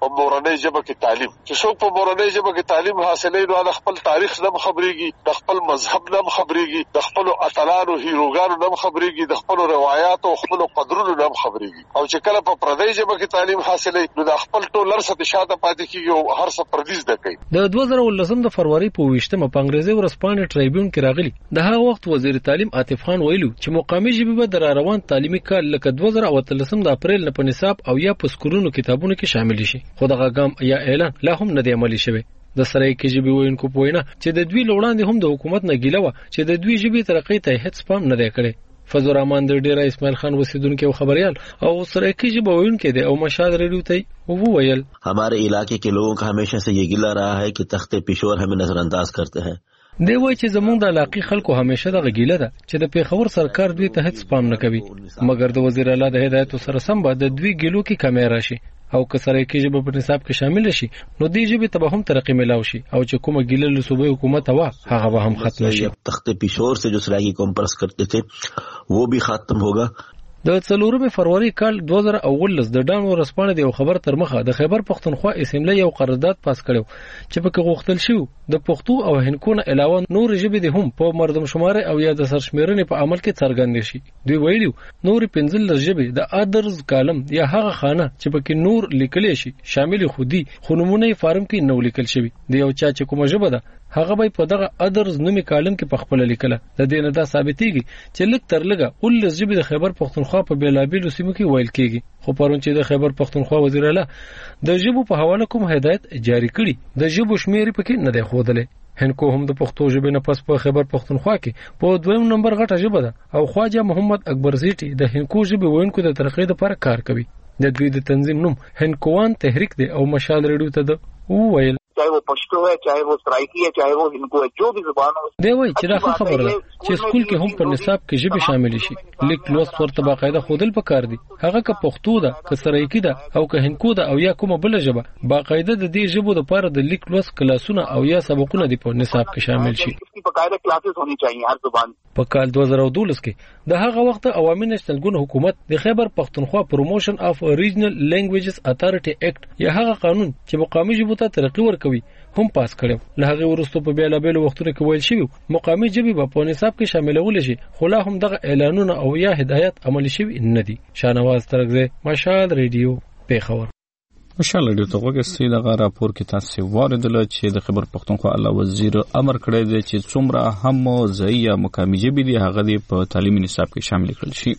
په مورنۍ ژبه کې تعلیم. چې څوک په مورنۍ ژبه کې تعلیم حاصلوي نو د خپل تاریخ نه خبريږي، د خپل مذهب نه خبريږي، د خپل اتلانو هیروګانو نه خبريږي، د خپل روایت او خپل قدرونو نه خبريږي. او چې کله په پردۍ ژبه کې تعلیم حاصلوي نو د خپل ټول لرسه شاته پاتې کیږي او هر څه پردیس ده کوي. د دوه زره ولسم د فروری په ویشتمه په انګریزي ورځپاڼې ټریبیون کې راغلی د هغه وخت وزیر تعلیم عاطف خان ویلو چې مقامي ژبې به د روان تعلیمي کال لکه دوه زره اتلسم د اپریل نه په نصاب او یا په سکولونو کتابونو کې شامل شي. خو دغه ګام یا اعلان لا هم نه دی عملي شوی. د سرایکي ژبې وینکو پوینه چې د دوی لوړاندې هم د حکومت نه ګیله و چې د دوی ژبې ترقی ته هیڅ پام نه دی کړی. فضل الرحمن د ډیرا اسماعیل خان اوسیدونکو خبريال او سرایکي ژبې وینکو دی او مشال ریډیو ته وویل हमारे इलाके के लोगों का हमेशा से ये गिला रहा है कि तख्ते पिशोर हमें नजरअंदाज करते हैं. دی وای چې زمونږ د علاقې خلکو همیشه د غیله ده چې د پیښور سرکار دوی ته هیڅ پام نه کوي، مګر د وزیر اعلی د هدایت سره سم به د دوی ګلو کې کمی راشي او که سرایکي ژبه په نصاب کې شامل شي نو دې ژبې ته به هم ترقی ملاو شي او چې کومه ګیله له صوبې حکومت وا هغه به هم ختم شي. تخت پیشور سے جو سرایکی قوم پرست کرتے تھے وہ بھی ختم ہوگا. د څلورمې فروری کال دوه زره اولس د ډان ورسپانې د یو خبر تر مخه د خیبر پښتونخوا اسمبلی یو قرارداد پاس کړو چې پکې غوښتل شو د پښتو او هندکو نه علاوه نور ژبې د هم په مردم شماره او یا د سرشمیرنې په عمل کې څرګند شي. دوی ویلي نور پنځل ژبې د ادرز کالم یا هغه خانه چې پکې نور لیکل شي شامل خودي خونمونه فارم کې نو لیکل شوی د یو چا چې کومه ژبه ده هغه به په دغه ادرز نومي کالم کې په خپل لیکله. د دې نه دا ثابتېږي چې لک تر لګه ول ژبې د خیبر پښتونخوا په بیلابیلو سیمو کې ویل کېږي. خو پرون چې د خیبر پښتونخوا وزیر اعلی د ژبو په حواله کوم هدایت جاری کړي د ژبو شمیر پکې نه دی خوده. هنکو هم د پښتو ژبې نه پس په خیبر پښتونخوا کې په دویم نمبر غټه ژبه ده او خواجه محمد اکبر زیټي د هنکو ژبې وینکو د ترقی لپاره کار کوي. د دوی د تنظیم نوم هنکوان تحریک دی او مشال ریډیو ته د وویل चाहे वो पश्तो है, चाहे वो सराइकी है, चाहे वो हिंदू है, जो भी जुबान हो. دی وای چې دا خبره ده چې سکول کې هم په نصاب کې ژبه شامل شي. لیک لوست ورته باقاعده خودل پکار دي. هغه که پښتو ده که سرایکی ده او که هندکو ده او یا کومه بل ژبه باقاعده د دې ژبو لپاره د لیک لوست کلاسونه او یا سبقونه دی په نصاب کې شامل شي. باقاعده کلاسز होनी चाहिए हर जुबान. په کال دوه زره دولس کې د هغه وخت عوامي نېشنل ګوند حکومت د خیبر پښتونخوا پروموشن اف ریجنل لینګویجز اتھارټي اکټ یا هغه قانون چې مقامي ژبو ته ترقی ورکوي هم پاس کړو. له هغه وروسته په بیلابیلو وختونو کې ویل شوی مقامي ژبې په پونه نصاب کې شاملول شي، خو لا هم دغه اعلانونه او یا هدایت عملي شوی نه دي. شانواز ترغزه مشال ریډیو پیښور. مشال ریډیو ته وګورئ دغه راپور کې تاسو واردل چې د خبر پښتونخوا اعلی وزیر امر کړی دی چې څومره هم ځای مقامي ژبې دي هغه د په تعلیمي نصاب کې شامل کړل شي.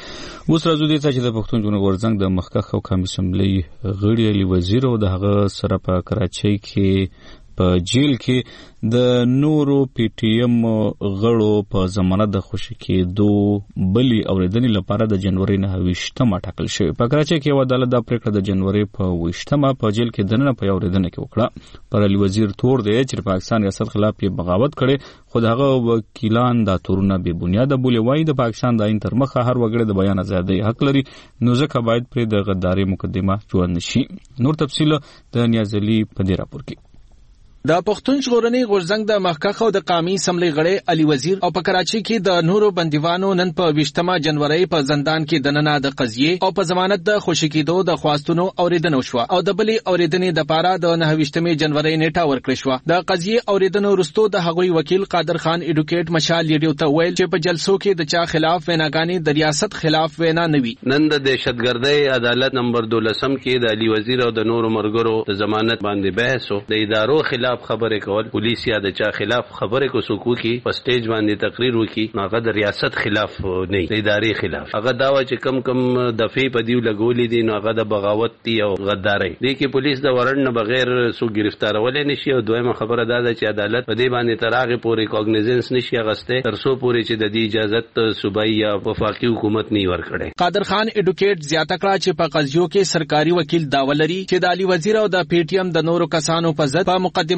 اوس راځو دې ته چې د پښتون جمهوریت غورځنګ د مخکښ او قومي اسمبلی غړي علي وزیر او دغه سره په کراچۍ کې په جیل کې د نورو پی ټی ایم غړو په ضمانت د خوشي کېدو بلی اوریدنې لپاره د جنوري نه ویشتمه ټاکل شوی. په کراچۍ کې عدالت د پریکړه د جنوري په ویشتمه په جیل کې دننه په اوریدنه کې وکړه. پر علي وزیر تور دی چې پاکستان ریاست خلاف یې بغاوت کړي، خو دغه وکیلان دا تورونه بې بنیاده بولی. وایي د پاکستان د عین تر مخه هر وګړي د بیان ازادۍ حق لري، نو ځکه باید پرې د غداري مقدمه جوړ نشي. نور تفصیل د نیازلي په دې راپور کې. د پښتون ژغورنې غورځنګ د مخکښ او د قومي اسمبلی غړي علي وزیر او په کراچۍ کې د نورو بندیوانو نن په ویشتمه جنوري په زندان کې دننه د قضیې او په ضمانت د خوشي کېدو د خواستونو اوریدنه وشوه او د بلې اوریدنې د پاره د نه ویشتمه جنوري نیټه ورکړې شو. د قضیې اوریدنه وروسته د هغوی وکیل قادر خان ایډوکیټ مشال ریډیو ته ویل چې په جلسو کې د چا خلاف ویناګانې د ریاست خلاف وینا نه وي. نن د دهشتګردۍ عدالت نمبر دولسم کې د علي وزیر او د نورو مرګرو د ضمانت باندې بحث او د ادارو خلاف خبرې کول، پولیس یا د چا خلاف خبرې کو سکو کی په سټیج باندې تقریر وکي، هغه د ریاست خلاف نه د ادارې خلاف. هغه داوا چې کم کم دفعې په دیو لګولې دي نو هغه د بغاوت دی او غداري دي کې پولیس د ورن نه بغیر سو گرفتارول نشي. او دویمه خبره ده چې عدالت په دې باندې تراغه پورې کوګنیزنس نشي غسته تر څو پورې چې د دې اجازه صوبایي یا وفاقي حکومت نه ورکړي. قادر خان ایډوکیټ زیاته کړه چې په قضیو کې سرکاري وکیل داولري چې د علي وزیر او د پی ټی ایم د نورو کسانو په ضد په مقدمه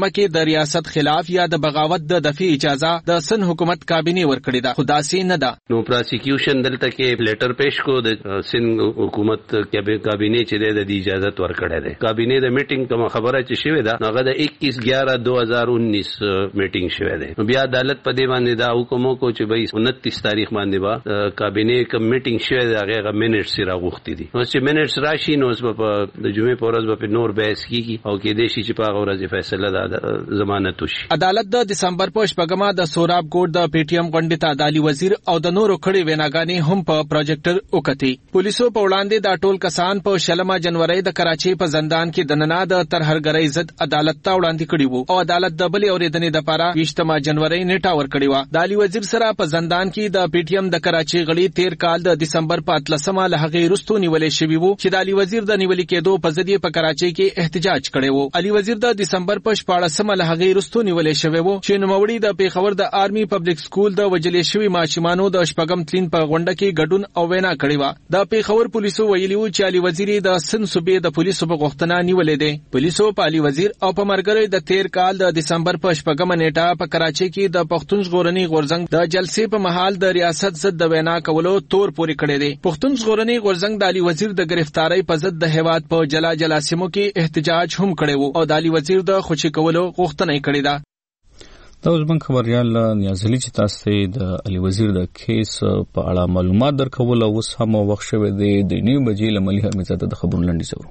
محکمه کې د ریاست خلاف یا د بغاوت د دفع اجازه د سن حکومت کابینه ورکړې ده، خو داسې نه ده. نو پروسیکیوشن دلته کې لیټر پیش کو د سن حکومت کابینه چې د اجازه ورکړې ده. کابینه د میټینګ کوم خبره چې شوې ده هغه د اکیس گیارہ دو هزار انیس میټینګ شوې ده. بیا عدالت په دې باندې دا حکم کو چې به انتیس تاریخ باندې با کابینه کوم میټینګ شوې ده هغه منټس راغوښتي دي. نو چې منټس راشي نو په د جمعې په ورځ په نور بحث کیږي او کې د شي چې په هغه ورځ فیصله ده ضمانت وشي. عدالت د دسمبر په شپږمه د سوراب کوټ د پی ټی ایم غونډې ته د علي وزیر او د نورو کړي ویناګانې هم په پروجیکټر وکړي. پولیسو په وړاندې د ټول کسان په شلمه جنوري د کراچي په زندان کې د نننه د ترهرګرۍ ضد عدالت ته وړاندې کړي وو او عدالت د بلې اورېدنې د لپاره ویشتمه جنوري نیټه ورکړې و. د علي وزیر سره په زندان کې د پی ټی ایم د کراچي غړي تیر کال د دسمبر په اتلسمه له هغې وروسته نیولې شوی وو چې د علي وزیر د نیولې کېدو په ضد په کراچي کې احتجاج کړی وو. علي وزیر د دسمبر په شپاړسمه له هغې وروسته نیولې شوی وو چې نوموړي د پیښور د آرمي پبلک سکول د وجلې شوی ماشومانو د شپږم تلین په غونډه کې ګډون او وینا کړې و. د پیښور پولیسو ویلي وو چې علي وزیر د سن صوبې د پولیسو په غوښتنه نیولې دي. پولیسو په علي وزیر او په مرګري د تیر کال د دسمبر په شپږمه نیټه په کراچي کې د پښتون ژغورني غورځنګ د جلسې په محل د ریاست ضد د وینا کولو تور پورې کړی دی. پښتون ژغورني غورځنګ د علي وزیر د گرفتاری په ضد د هیواد په جلا جلا سیمو کې احتجاج هم کړی وو او د علي وزیر د خوشي کولو غوښتنه یې کړې ده. دا اوس بن خبريال نیازلي چې تاسو د علي وزیر د کیس په اړه معلومات درکول او اوس هم وخت شوه د نیو بجې لملي همزاده د خبرونو لنډي زورو.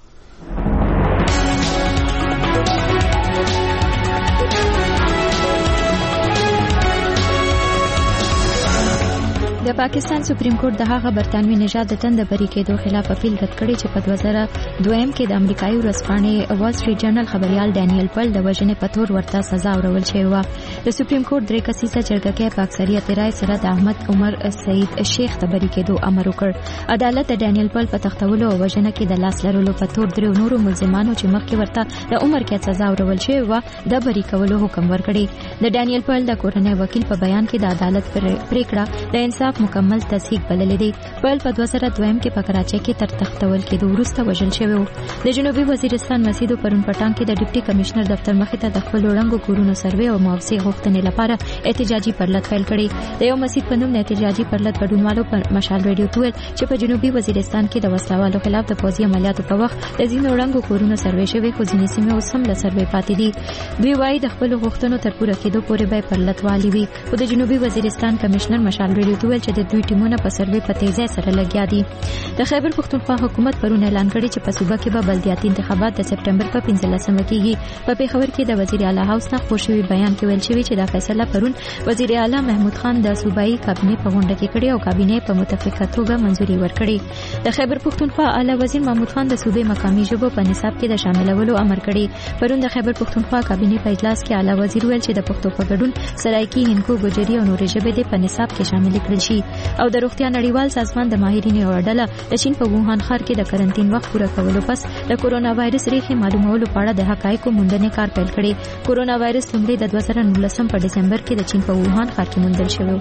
د پاکستان سپریم کورټ د هغه برتانوي نژاد د تند بری کېدو خلاف اپیل رد کړی چې په دوه زره دویم کې د امریکایي ورځپاڼې وال سټریټ جرنل خبريال ډانیل پل د وژنې په تور ورته سزا ورول شوې و. د سپریم کورټ درې کسیزه جرګه کې په اکثریت رائے سره د احمد عمر سعید شیخ د بری کېدو امر وکړ. عدالت د ډانیل پل په تختولو او وژنه کې د لاس لرلو په تور درې نورو ملزمانو چې مخکې ورته د عمر کې سزا ورول شوې و د بری کولو حکم ورکړي. د ډانیل پل د کورنۍ وکیل په بیان کې د عدالت پریکړه د انصاف مکمل تصحیح بللې دي. پل په دوه زره دویم کې په کراچۍ کې تر تختول کېدو وروسته وژل شوی و. د جنوبي وزیرستان مسیدو پرون پټان کې د ډیپټي کمشنر دفتر مخې ته د خپل وړاندو کورونو سروې او معاوضې غوښتنې لپاره احتجاجي پرلط پیل کړي. د یو مسجد په نوم احتجاجي پرلط ګډونوالو پر مشال ریډیو ټول چې په جنوبي وزیرستان کې د وسلوالو خلاف د پوځي عملیاتو په وخت د ځینو وړاندو کورونو سروې شوی خو ځینې سیمې اوس هم له سروې پاتې دي. دوی وایي د خپل غوښتنو تر پوره کېدو پورې به پرلط والی وي. خو د جنوبي وزیرستان کمشنر مشال ریډیو ټول چې د دوی ټیمونه په سروې په تیزی سره لګیا دي. د خیبر پښتونخوا حکومت پرون اعلان کړی چې په صوبه کې به بلدیاتي انتخابات د سپټمبر په پنځلسمه کېږي. په پیښور کې د وزیر اعلی هاوس نه خپور شوی بیان کې ویل شوی چې دا فیصله پرون وزیر اعلی محمود خان د صوبایي کابینه په غونډه کې کړې او کابینه په متفقه توګه منځوري ورکړې. د خیبر پښتونخوا اعلی وزیر محمود خان د صوبې مقامي ژبو په نصاب کې د شاملولو امر کړی. پرون د خیبر پښتونخوا کابینه په اجلاس کې اعلی وزیر ویل چې د پښتو په ګډون سرایکي هندکو ګوجري او نورې ژبې په نصاب کې شامل کړل شي. او د روغتیا نړیوال سازمان د ماهرینو یو ډله د چین په ووهان ښار کې د کرنټین وخت پوره کولو پس د کورونا وایرس ریښې معلومولو په اړه د حقایقو موندنې کار پیل کړی. کورونا وایرس لومړی د دوه زره نولسم په ډسمبر کې د چین په ووهان ښار کې موندل شوی.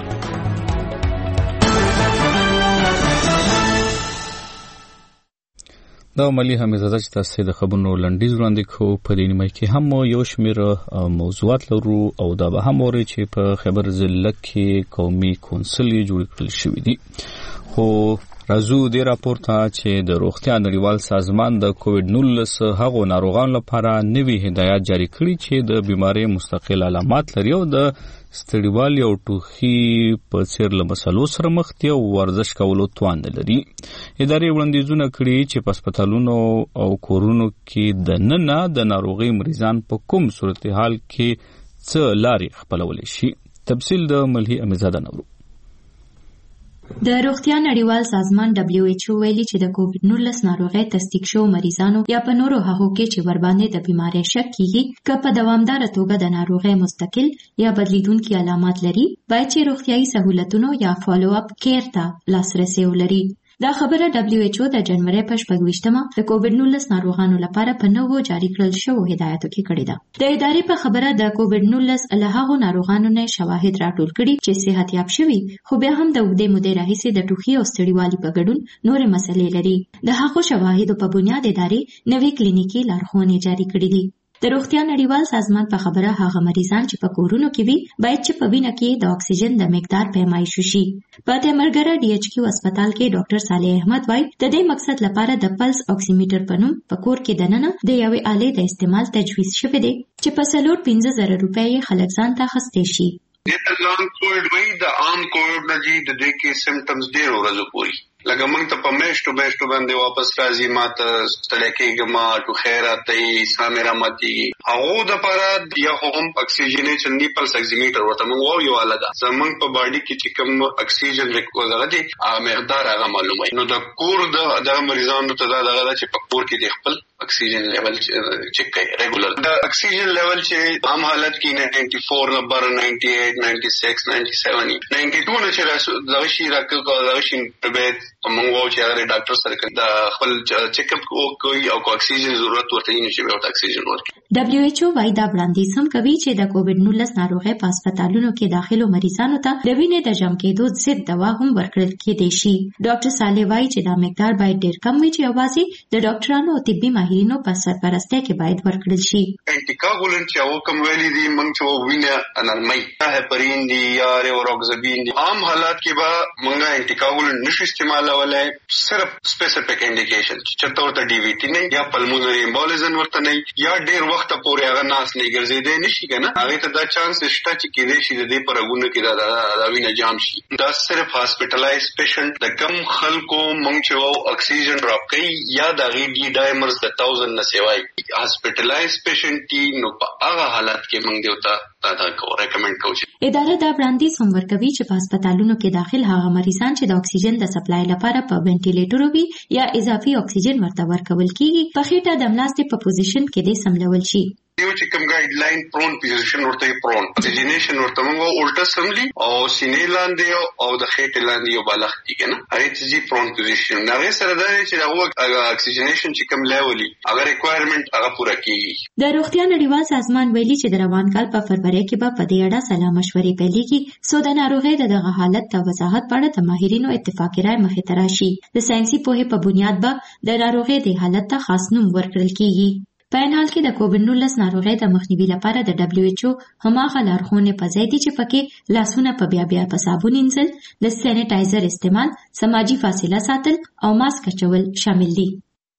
دا ملي همزاده چې تاسو د خبرونو لنډیز وړاندې کوو په دې نیمه کې هم یو شمېر موضوعات لرو او دا به هم اوري چې په خیبر ضلع کې قومي کونسل جوړ کړل شوی دی. خو راځو د راپور ته چې د روغتیا نړیوال سازمان د کووډ نولس هغو ناروغانو لپاره نوي هدایات جاری کړي چې د بیماری مستقل علامات لري او د ستړیوالي او ټوخي په څیر له مسلو سره مخ دي او ورزش کولو توان نه لري. ادارې وړاندیزونه کړي چې په هسپتالونو او کورونو کې د ننه د ناروغي مریضان په کوم صورتحال کې څه لارې خپلولی شي. تفصیل د ملهي امیزاده نورو. د روغتیا نړیوال سازمان دبلیو ایچ او ویلي چې د کووډ نولس ناروغۍ تصدیق شو مریضانو یا په نورو هغو کې چې ورباندې د بیماری شک کیږي که په دوامداره توګه د ناروغۍ مستقل یا بدلیدونکي علامات لري باید چې روغتیايي سهولتونو یا فالو اپ کیر ته لاسرسی ولري. دا خبره دبلیو ایچ او د جنوري په شپږویشتمه د کووډ نولس ناروغانو لپاره په نوو جاری کړل شوو هدایاتو کې کړې ده. د ادارې په خبره د کووډ نولس له هغو ناروغانو نه شواهد راټول کړي چې صحتیاب شوي خو بیا هم د اوږدې مودې راهیسې د ټوخي او ستړیوالي په ګډون نورې مسلې لري. د هغو شواهدو په بنیاد ادارې نوې کلینیکي لارښوونې جاری کړې دي. د روغتیا نړیوال سازمان په خبره هغه مریضان چې په کورونو کې وي باید چې په وینه کې د اکسیجن د مقدار پیمایش وشي. په تیمرګره ډي ایچ کیو هسپتال کې ډاکټر صالح احمد وايي د دې مقصد لپاره د پلس اکسیمیټر په نوم په کور کې دننه د یوې آلې د استعمال تجویز شوی دی چې په څلور پنځه زره روپۍ خلک ځان ته اخیستی شي. د لانګ کووډ وایي د عام کووډ نه دي د دې کې سمپټمز ډېر ورځې پورې لکه موږ ته په میاشتو میاشتو باندې واپس راځي ماته ستړی کېږم ټوخی راته ساه مې راماتېږي هغو دپاره یا خو هم اکسیجنیشن دی پلس اکسیمیټر ورته موږ وایو یو آله ده زموږ په باډي کې چې کوم اکسیجن دغه دی هغه مقدار هغه معلوموي. نو د کور د دغه مریضانو ته دا دغه ده چې په کور کې د خپل اکسیجن لیول چیک کوي ریګولر. د اکسیجن لیول چې عام حالت کې نائنٹی فور نمبر نائنٹی ایٹ نائنٹی سکس نائنٹی سیون نائنٹی ټو نه چې دغه شي راکړه دغه شي طبیعت موږ وایو چې هغه ډاکټر سره د خپل چیک اپ کوي او کو اکسیجن ضرورت ورته یې نشي ورته اکسیجن ورکړي. دبليو ایچ او وايي دا وړاندیز هم کوي چې د کووډ نولس ناروغۍ په هسپتالونو کې داخلو مریضانو ته د وینې د جمع کېدو ضد دوا هم ورکړل کېدای شي. ډاکټر صالح وايي چې دا مقدار باید ډېر کم وي چې یوازې د ډاکټرانو او طبي ماهرینو په سرپرستۍ کې باید ورکړل شي. انټیکاګولنټ چې هغه کوم ویلي دي موږ چې وینه نرمۍ هپرین دي یا ریوروکسابین دي عام حالات کې به موږ انټیکاګولنټ نشو استعمالولای صرف سپیسیفیک انډیکیشن چې چرته ورته ډي وی ټي نه یا پلمونري امبولیزم ورته نه یا ډېر وخت پورې هغه ناس نه ګرځېدای نشي کنه هغه ته دا چانس شته چې کېدای شي د دې پرګونه کې دا وینه جام شي. دا صرف هاسپټلایز پیشنټ د کم خلکو موږ چې اکسیجن ډراپ کوي یا د غي ډي ډایمرز د ثاؤزند نه سیوای هاسپټلایز پیشنټ نو په هغه حالت کې موږ دیوتا دا کو ریکمند کوو. اداره دا وړاندیز هم ورکوي چې په هسپتالونو کې داخل هغه مریضان چې د اکسیجن د سپلای لپاره په وینټیلیټر وي یا اضافي اکسیجن ورته ورکول کیږي په خېټه د ملاستې په پوزیشن کې دې سملول شي. یو چې کوم ګایډ لاین پرون پوزیشن ورته پرون اکسیجنیشن ورته موږ الټا سملی او سینې لاندې او د خېټې لاندې یو بالغ دي کنه هغه چې پرون پوزیشن هغه سره دا چې هغه اکسیجنیشن چې کوم لیولي هغه ریکوایرمنت هغه پوره کیږي. د روغتیا نړیوال سازمان ویلي چې د روان کال په فروری کې به په دې اړه سلا مشورې پیلېږي څو د ناروغۍ د دغه حالت د وضاحت په اړه د ماهرینو اتفاقي رائے مخې ته راشي. د ساينسي پوهې په بنیاد به د ناروغۍ د حالت ته خاص نوم ورکړل کیږي. په ان حال کې د کووډ نولس ناروغۍ د مخنیوي لپاره د دبليو ایچ او هماغه لارښوونې په ځای دي چې پکې لاسونه په بیا بیا په صابون انځل د سینیټایزر استعمال سماجی فاصله ساتل او ماسک اچول شامل دي.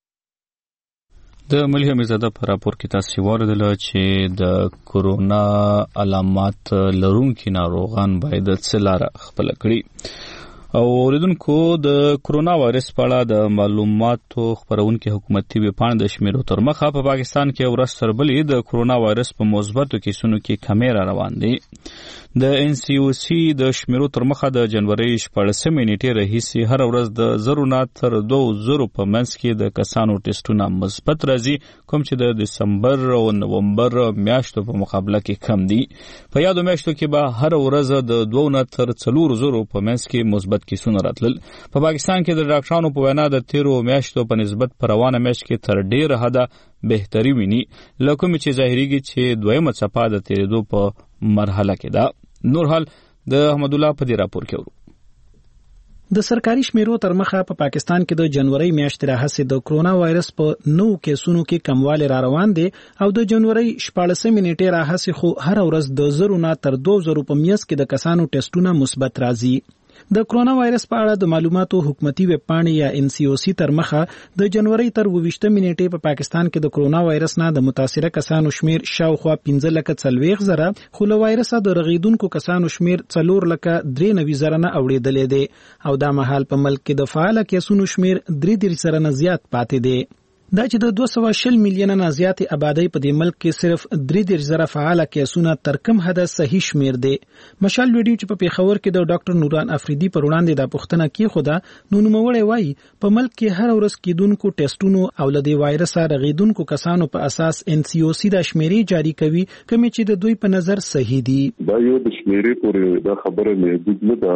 د ملي امزاده په راپور کې تاسو وردل چې د کورونا علامات لرونکي ناروغان باید څلاره خپل کړي او اوریدونکو د کورونا وایرس په اړه د معلوماتو خبرونکو حکومتي ویبپاڼې د شمیرو تر مخه په پاکستان کې ورځ تر بلې د کورونا وایرس په مثبتو کیسونو کې کمی را روان دي. د ان سی او سی د شمیرو تر مخه د جنوري شپږمې نیټې راهیسې هر ورځ د زرو نه تر دوه زرو په منځ کې د کسانو ټیسټونه مثبت راځي کوم چې د دسمبر او نومبر میاشتو په مقابله کې کم دي. په یادو میاشتو کې به هر ورځ د دوه نه تر څلور زرو په منځ کې مثبت کیسونه راتلل. په پاکستان کې د ډاکټرانو په وینا د تیرو میاشتو په نسبت پر روانه میاشت کې تر ډیره حده بهتري ویني لکه چې ظاهريږي چې دویمه څپه د تیرېدو په مرحله کې ده. نور حال د احمد الله په دې راپور کې ورو. د سرکاري شمیرو تر مخه په پاکستان کې د جنوري میاشتې راهیسې د کرونا وایرس په نو کیسونو کې کموالی را روان دي او د جنوري شپږمې نیټې راهیسې خو هر ورځ د زرو نه تر دوه زرو په میاشت کې د کسانو ټیسټونه مثبت راځي. د کرونا وایرس په اړه د معلوماتو حکومتي ویبپاڼې یا ان سی او سی تر مخه د جنوري تر اوویشتمې نیټې په پاکستان کې د کرونا وایرس نه د متاثره کسانو شمیر شاوخوا پنځه لکه څلوېښت زره خو له وایرس د رغیدونکو کسانو شمیر څلور لکه درې نوي زره نه اوړېدلې دي او دا مهال په ملک کې د فعال کیسونو شمیر درې دېرش زره نه زیات پاتې دي. دا چې د دوه سوه شل میلیونه نه زیات آبادی په دې ملک کې صرف درې دېرش زره فعال کیسونه تر کم حد صحیح شمیر دي. مشال ویډیو چې په پیښور کې د ډاکټر نوران افریدي پر وړاندې د پښتنه کې خوده نو نوموړی وایي په ملک کې هر ورځ کېدونکو ټیسټونو او له دې وایرس رغیدونکو کسانو په اساس ان سی او سی د شمیرې جاری کوي کوم چې د دوی په نظر صحیح دي. دا یو د شمیرې پورې د خبره نه دی نه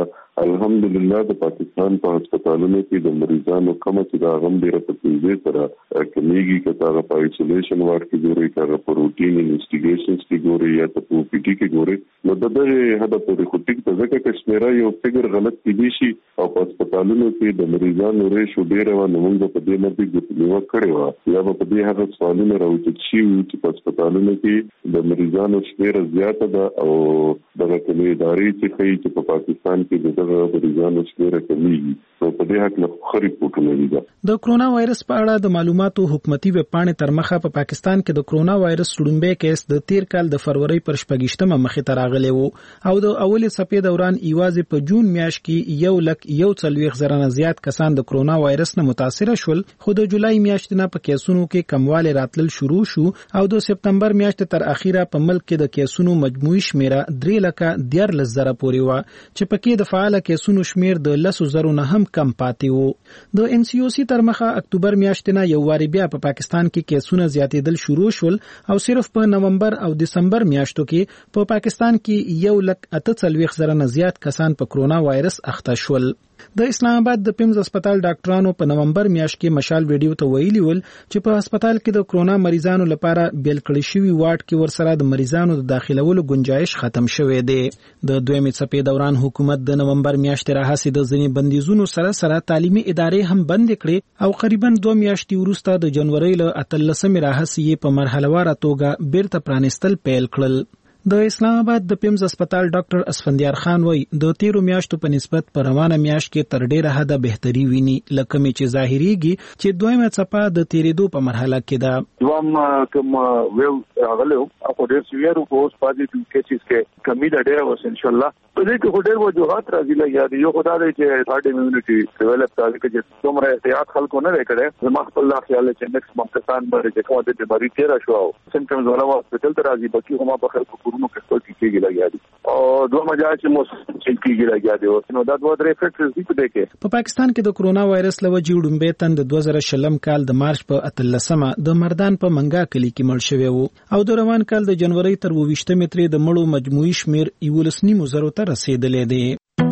الحمدلله د پاکستان په هسپتالونو کې د مریضانو کمه چې دا غم ډیره په تیزی سره کمیږي، که هغه په آیسولیشن وارډ کې ګوري، که هغه په روټین انویسټیګیشنز کې ګوري یا په او پی ټي کې ګوري، نو د دغه هدف پورې خو ټیک ته ځکه چې شمیره یو فګر غلط کېدی شي او په هسپتالونو کې د مریضانو ریشو ډیره و، نو موږ په دې باندې ګوتنیوه کړې وه یا په دې هغه سوالونه راوچت شي چې په هسپتالونو کې د مریضانو شمیره زیاته ده او دغه کومې ادارې چې ښیي چې په پاکستان کې د دغه مریضانو شمیره کمیږي، نو په دې هکله ښه ریپورټونه دي. د کرونا وایرس په اړه د معلوماتو حکومتي ویب پاڼې تر مخه په پاکستان کې د کرونا وایرس لومړی کیس د تیر کال د فروری پر شپږشتمه مخې ته راغلی و او د اولې څپې دوران یوازې په جون میاشت کې یو لک یو څلوېښت زره نه زیات کسان د کرونا وایرس نه متاثر شول، خو د جولای میاشتې نه په کیسونو کې کموالی راتلل شروع شو او د سپتمبر میاشتې تر اخیره په ملک کې د کیسونو مجموعي شمیره درې لکه دیارلس زره پورې وه چې پکې د فعال کیسونو شمیر د لسو زرو نه هم کم پاتې و. د ان سی او سی تر مخه اکتوبر میاشتې نه یو واري بیا په پاکستان کې کیسونه زیاتېدل شروع شول او صرف په نومبر او دسمبر میاشتو کې په پا پاکستان کې یو لک اته څلوېښت زره نه زیات کسان په کرونا وایرس اخته شول. د اسلام آباد د پیمز هسپتال ډاکټرانو په نومبر میاشت کې مشال ویډیو ته ویلي ول چې په هسپتال کې د کرونا مریضانو لپاره بیل کړی شوی وارډ کې ورسره د مریضانو د داخلولو گنجائش ختم شوی دی. د دویمې څپې دوران حکومت د نومبر میاشتې راهیسې د ځینې بندیزونو سره سره تعلیمي ادارې هم بند کړې او قریبا دوه میاشتې وروسته د جنوري له اتلسمې راهیسې په مرحله واره توګه بیرته پرانیستل پیل کړل. د اسلام آباد د پیمز هسپتال ډاکټر اسفندیار خان وای د تیرو میاشتو په نسبت په روانه میاشت کې تر ډیره حده بهتري ویني، لکه مې چې ظاهريږي چې دویمه څپه د تیریدو په مرحله کې ده. دوام کوم ویو غلو او ډیر سیویرو پوس پازیټیو کیسز کې کمی ده ډیره وس ان شاء الله. په دې کې ډېر وجوهات راځي لګیا دي. یو خدای چې هارد امیونټي ډیولپ کړي چې څومره احتیاط خلکو نه وکړي، زما خپل خیال چې نیکس ممکن به چې کومه د بیماری تیر شو سیمټمز ولا هسپتال ته راځي، بلکې هم په خلکو کورونو کې څه کیږي لګیا دي او دوه مجال چې مو څه کیږي لګیا دي نو دا دوه درې فیکټرز دي په دې کې. په پاکستان کې د کرونا وایرس لوجې وډمبې تند دوه زره شلم کال د مارچ په اتلسمه د مردان په منګا کلی کې مړ شوی وو او د روان کال د جنوري تر ویشتمې ترې د مړو مجموعي شمیر یولس نیم زرو ته رسیدلې دی.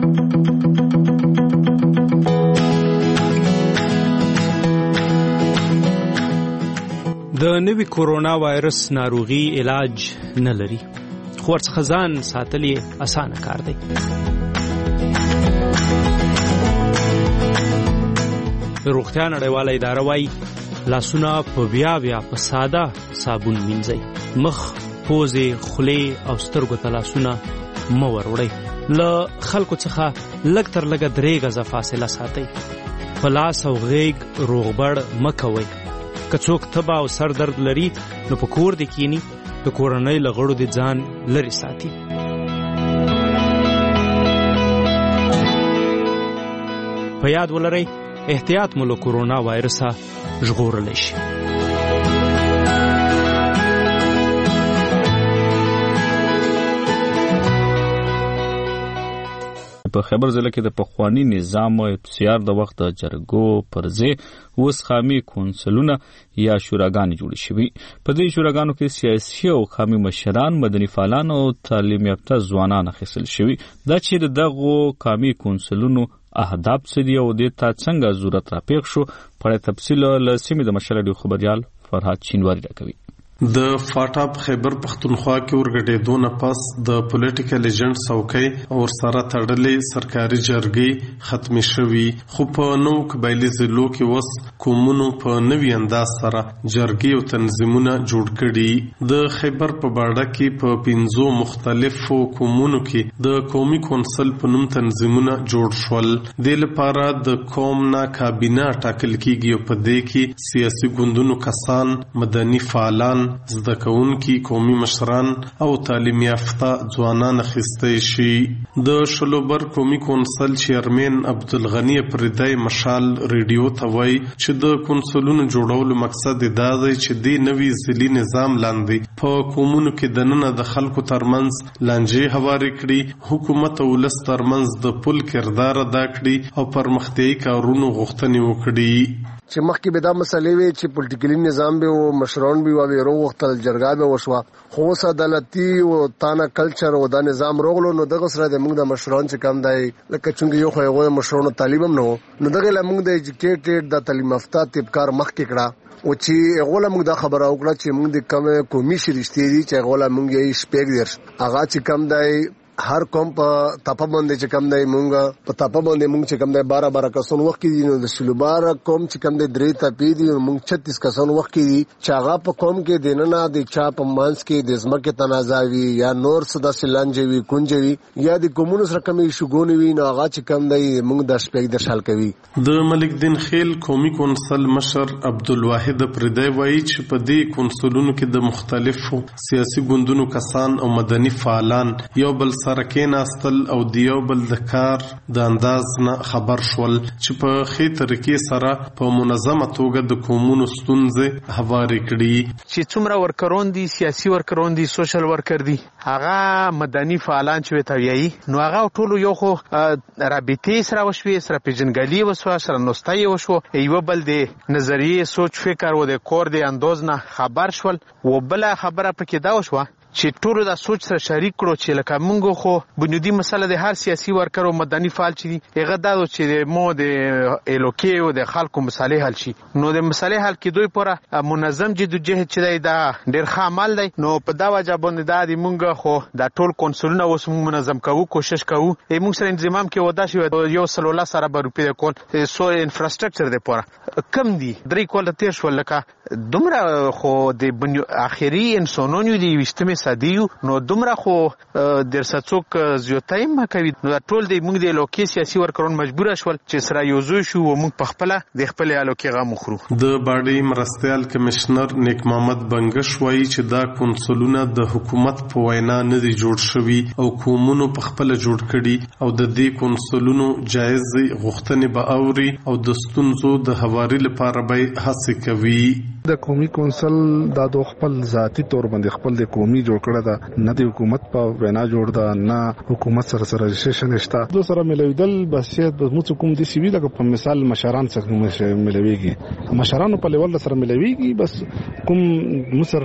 د نوي کورونا وایرس ناروغي علاج نه لري، خو ورڅخه ځان ساتل یې اسانه کار دی. روغتیا نړیواله اداره وايي لاسونه په بیا بیا په ساده صابون مینځئ، مخ، پوزې، خولې او سترګو ته لاسونه مه وروړئ، له خلکو څخه لږ تر لږه درې غزه فاصله ساتئ، په لاس او غیږ روغبړ مه کوئ. که څوک تبه او سر درد لري نو په کور دې کینی، د کورنۍ له غړو دې ځان لرې ساتي. په یاد ولرئ احتیاط مو له کرونا وایرسه ژغورلی شي. په خیبر ضلع کې د پخوانی نظام او افتیار د وخت د جرګو پرځې اوس خامي کونسلونه یا شوراګانې جوړې شوي. په دې شوراګانو کې سیاسي او خامي مشران، مدني فعالان او تعلیم یافته ځوانان اخیستل شوي. دا چې د دغو خامي کونسلونو اهداف څه دي او دې ته څنګه ضرورت راپېښ شو، په تفصیل له سیمې د مشر رادیو خبریال فرهاد چینواری راکوي. د فاټاپ خیبر پختونخوا کې ورګډېدو نه پس د پولیټیکل ایجنټ څوکۍ او ورسره تړلې سرکاري جرګې ختمې شوي، خو په نوو قبایلي ضلعو کې اوس قومونو په نوي انداز سره جرګې او تنظیمونه جوړ کړي. د خیبر په باډه کې په پنځو مختلفو قومونو کې د قومي کونسل په نوم تنظیمونه جوړ شول. دې لپاره د قوم نه کابینه ټاکل کیږي او په دې کې سیاسي ګوندونو کسان، مدني فعالان، زده کوونکي، قومي مشران او تعلیم یافته ځوانان اخیستی شي. د شلوبر قومي کونسل چیرمن عبدالغنی پردی مشال ریډیو ته وایي چې د کونسلونو جوړولو مقصد دا دی چې د نوي ځلي نظام لاندې په قومونو کې دننه د خلکو ترمنځ لانجې هوارې کړي، حکومت او ولس ترمنځ د پل کردار ادا کړي او پرمختیایي کارونو غوښتنې وکړي. چې مخکې به دا مسلې وي چې پولیټیکلی نظام به او مشران به او ورو وخت جرګه به وشوه خو عدالتي او تانه کلچر او دا نظام روغلو نو دغه سره د موږ د مشران چې کم دی لکه څنګه یو خو یو مشرانو تعلیم هم نو نو دغه لمونږ د ایجوکیټډ د تعلیم یافته طبقار مخکې کړه او چې غوړه موږ د خبره وکړه چې موږ د کم قومي شریشتي دي چې غوړه موږ یې شپږ درس هغه چې کم دی هر قوم په تاپه باندې چې کم دی مونږ په تاپه باندې مونږ چې کم دی بارہ بارہ کسان وخت دي نو د سلوبار قوم چې کم دی درې تاپې دي مونږ چھتیس کسان وخت دي چې هغه په قوم کې دیننه د چا په مانس کې د ځمکې تنازعوي یا نور صدا سلانجوي کونجوي یا د کومونو سره کمی شګونی وي نو هغه چې کم دی مونږ د شپږ د شال کوي. د ملک دین خیل قومي کونسل مشر عبدالواحد پردی وایي چې په دې کونسلونو کې د مختلفو سیاسي ګوندونو کسان او مدني فعالان یو بل سره کېناستل او دیو بل د کار د انداز نه خبر شول چې په خې طریقې سره په منظمه توګه د قومونو ستونزې هواري کړي چې څومره ورکرون دي سیاسي ورکرون دي سوشل ورکر دي هغه مدني فعالان چې وتاویي نو هغه ټول یو خو رابطې سره وشوي سره پیژنګلي وسو سره نوستای وشو یو بل د نظریه سوچ فکر او د کور د انداز نه خبر شول و بل خبره پکې دا وشو چې ټول دا سوچ سره شریک کړو چې لکه موږ خو بنیادی مسله د هر سیاسي ورکر او مدني فعال چې هغه دا چې مو د الوکي او د خلکو مسالې حل شي نو د مسالې حل کې دوی پر منظم جدوجہد چې دا ډیر ښه عمل دی نو په دا وجه باندې دا د موږ خو دا ټول کنسولونه اوس منظم کوو کوشش کوو موږ سره انضمام کې ودا شي یو سل الله سره به روپې کول سو انفراستراکچر دی پر کم دی درې کول تیر شو لکه دومره خو د اخیری انسانونو دی وشتمه صدیو نو دومره خو در څوک زیاتای ما کوي نو ټول د موږ د لوکي سیاسي ورکرون مجبور شول چې سره یوزو شو او موږ په خپل د خپل الوکي غو مخرو. د باډي مرستيال کمشنر نیک محمد بنگش وایي چې دا کنسولونه د حکومت په وینا نه دي جوړ شوي او قومونو په خپل جوړ کړي او د دې کنسولونو جایز غوښتنې به اوري او د ستونزو د هواري لپاره به هڅه کوي. د قومي کونسل دا د خپل ذاتی تور باندې خپل د قومي جوړ کړه دا نه د حکومت په وینا جوړ دا نه حکومت سره سره رجسټریشن شته دو سره ملویدل بس د موږ کوم دي سی وی لکه په مثال مشران سره ملويږي مشرانو په لیول سره ملويږي بس کوم مسر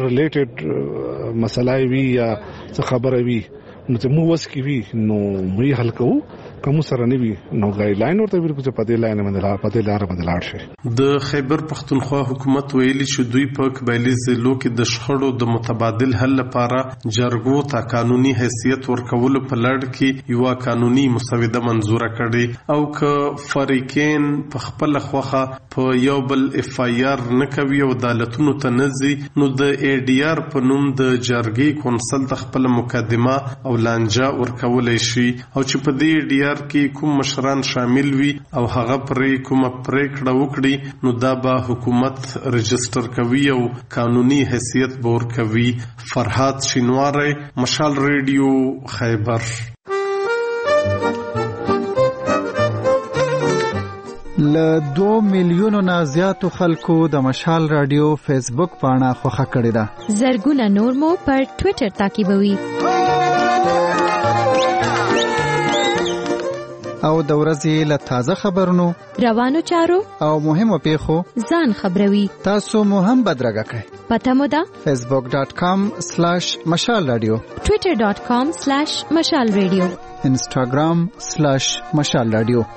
ریلیټډ مسلای وی یا څه خبره وی نو ته مو وس کی وی نو مې حل کوو کوم سره نیوي نو ګایډ لاین ورته ورکو چې پدې لاین باندې لا پدې لار باندې لاړ شي. د خیبر پختونخوا حکومت ویلي چې دوی په قبایلی ضلعو کې د شخړو د متبادل حل لپاره جرګو ته قانوني حیثیت ورکول په لړ کې یو قانوني مسوده منزوره کړي او ک فریقین په خپل خوخه په یو بل اف آی آر نه کوي او عدالتونو ته نزي نو د ای ډی آر په نوم د جرګې کونسل د خپل مقدمه او لانجه ورکول شي او چې په دې ډی آر کې کوم مشران شامل وي او هغه پرې کوم پریکړه وکړي نو دا به حکومت رجستر کوي او قانوني حیثیت به ورکوي. فرحات شینواری، مشال ریډیو، خیبر. له دو میلیونو نه زیاتو خلکو د مشال رادیو فیسبوک پاڼه خوښه کړې ده. زرګونه نور مو پر ټوئیټر تعقیبوي. او د ورځې له تازه خبرونو روانو چارو او مهمو پیښو ځان خبروي. تاسو مو هم بدرګه کړئ. پته مو ده فیسبوک ډاٹ کام سلیش مشال رادیو، ټوئیټر ډاٹ کام سلیش مشال رادیو، انسټاګرام سلیش مشال رادیو.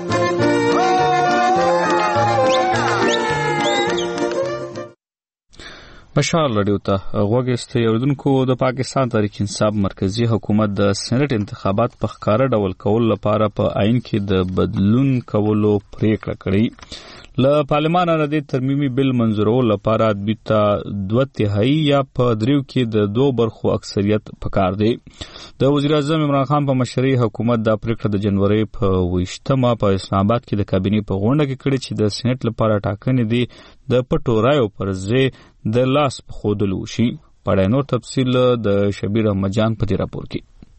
مشال رادیو ته غوږی اوریدونکو. د پاکستان تحریک انصاف مرکزی حکومت د سېنات انتخابات په ښکاره ډول کول لپاره په آئین کې د بدلون کولو پریکړه کړې. له پارلمان نه د ترمیمي بل منظورولو لپاره بیتا دوه تهایی یا په دریو کې د دوه برخو اکثریت پکار دی. د وزیر اعظم عمران خان په مشرۍ حکومت د پریکړه د جنوري په ویشتمه په اسلام آباد کې د کابینې په غونډه کې کړې چې د سېنات لپاره ټاکنې دي د پټو رایو پر ځای د لاس په خودلو شي. پړای نور تفصیل د شبیر احمد جان په دې راپور کې.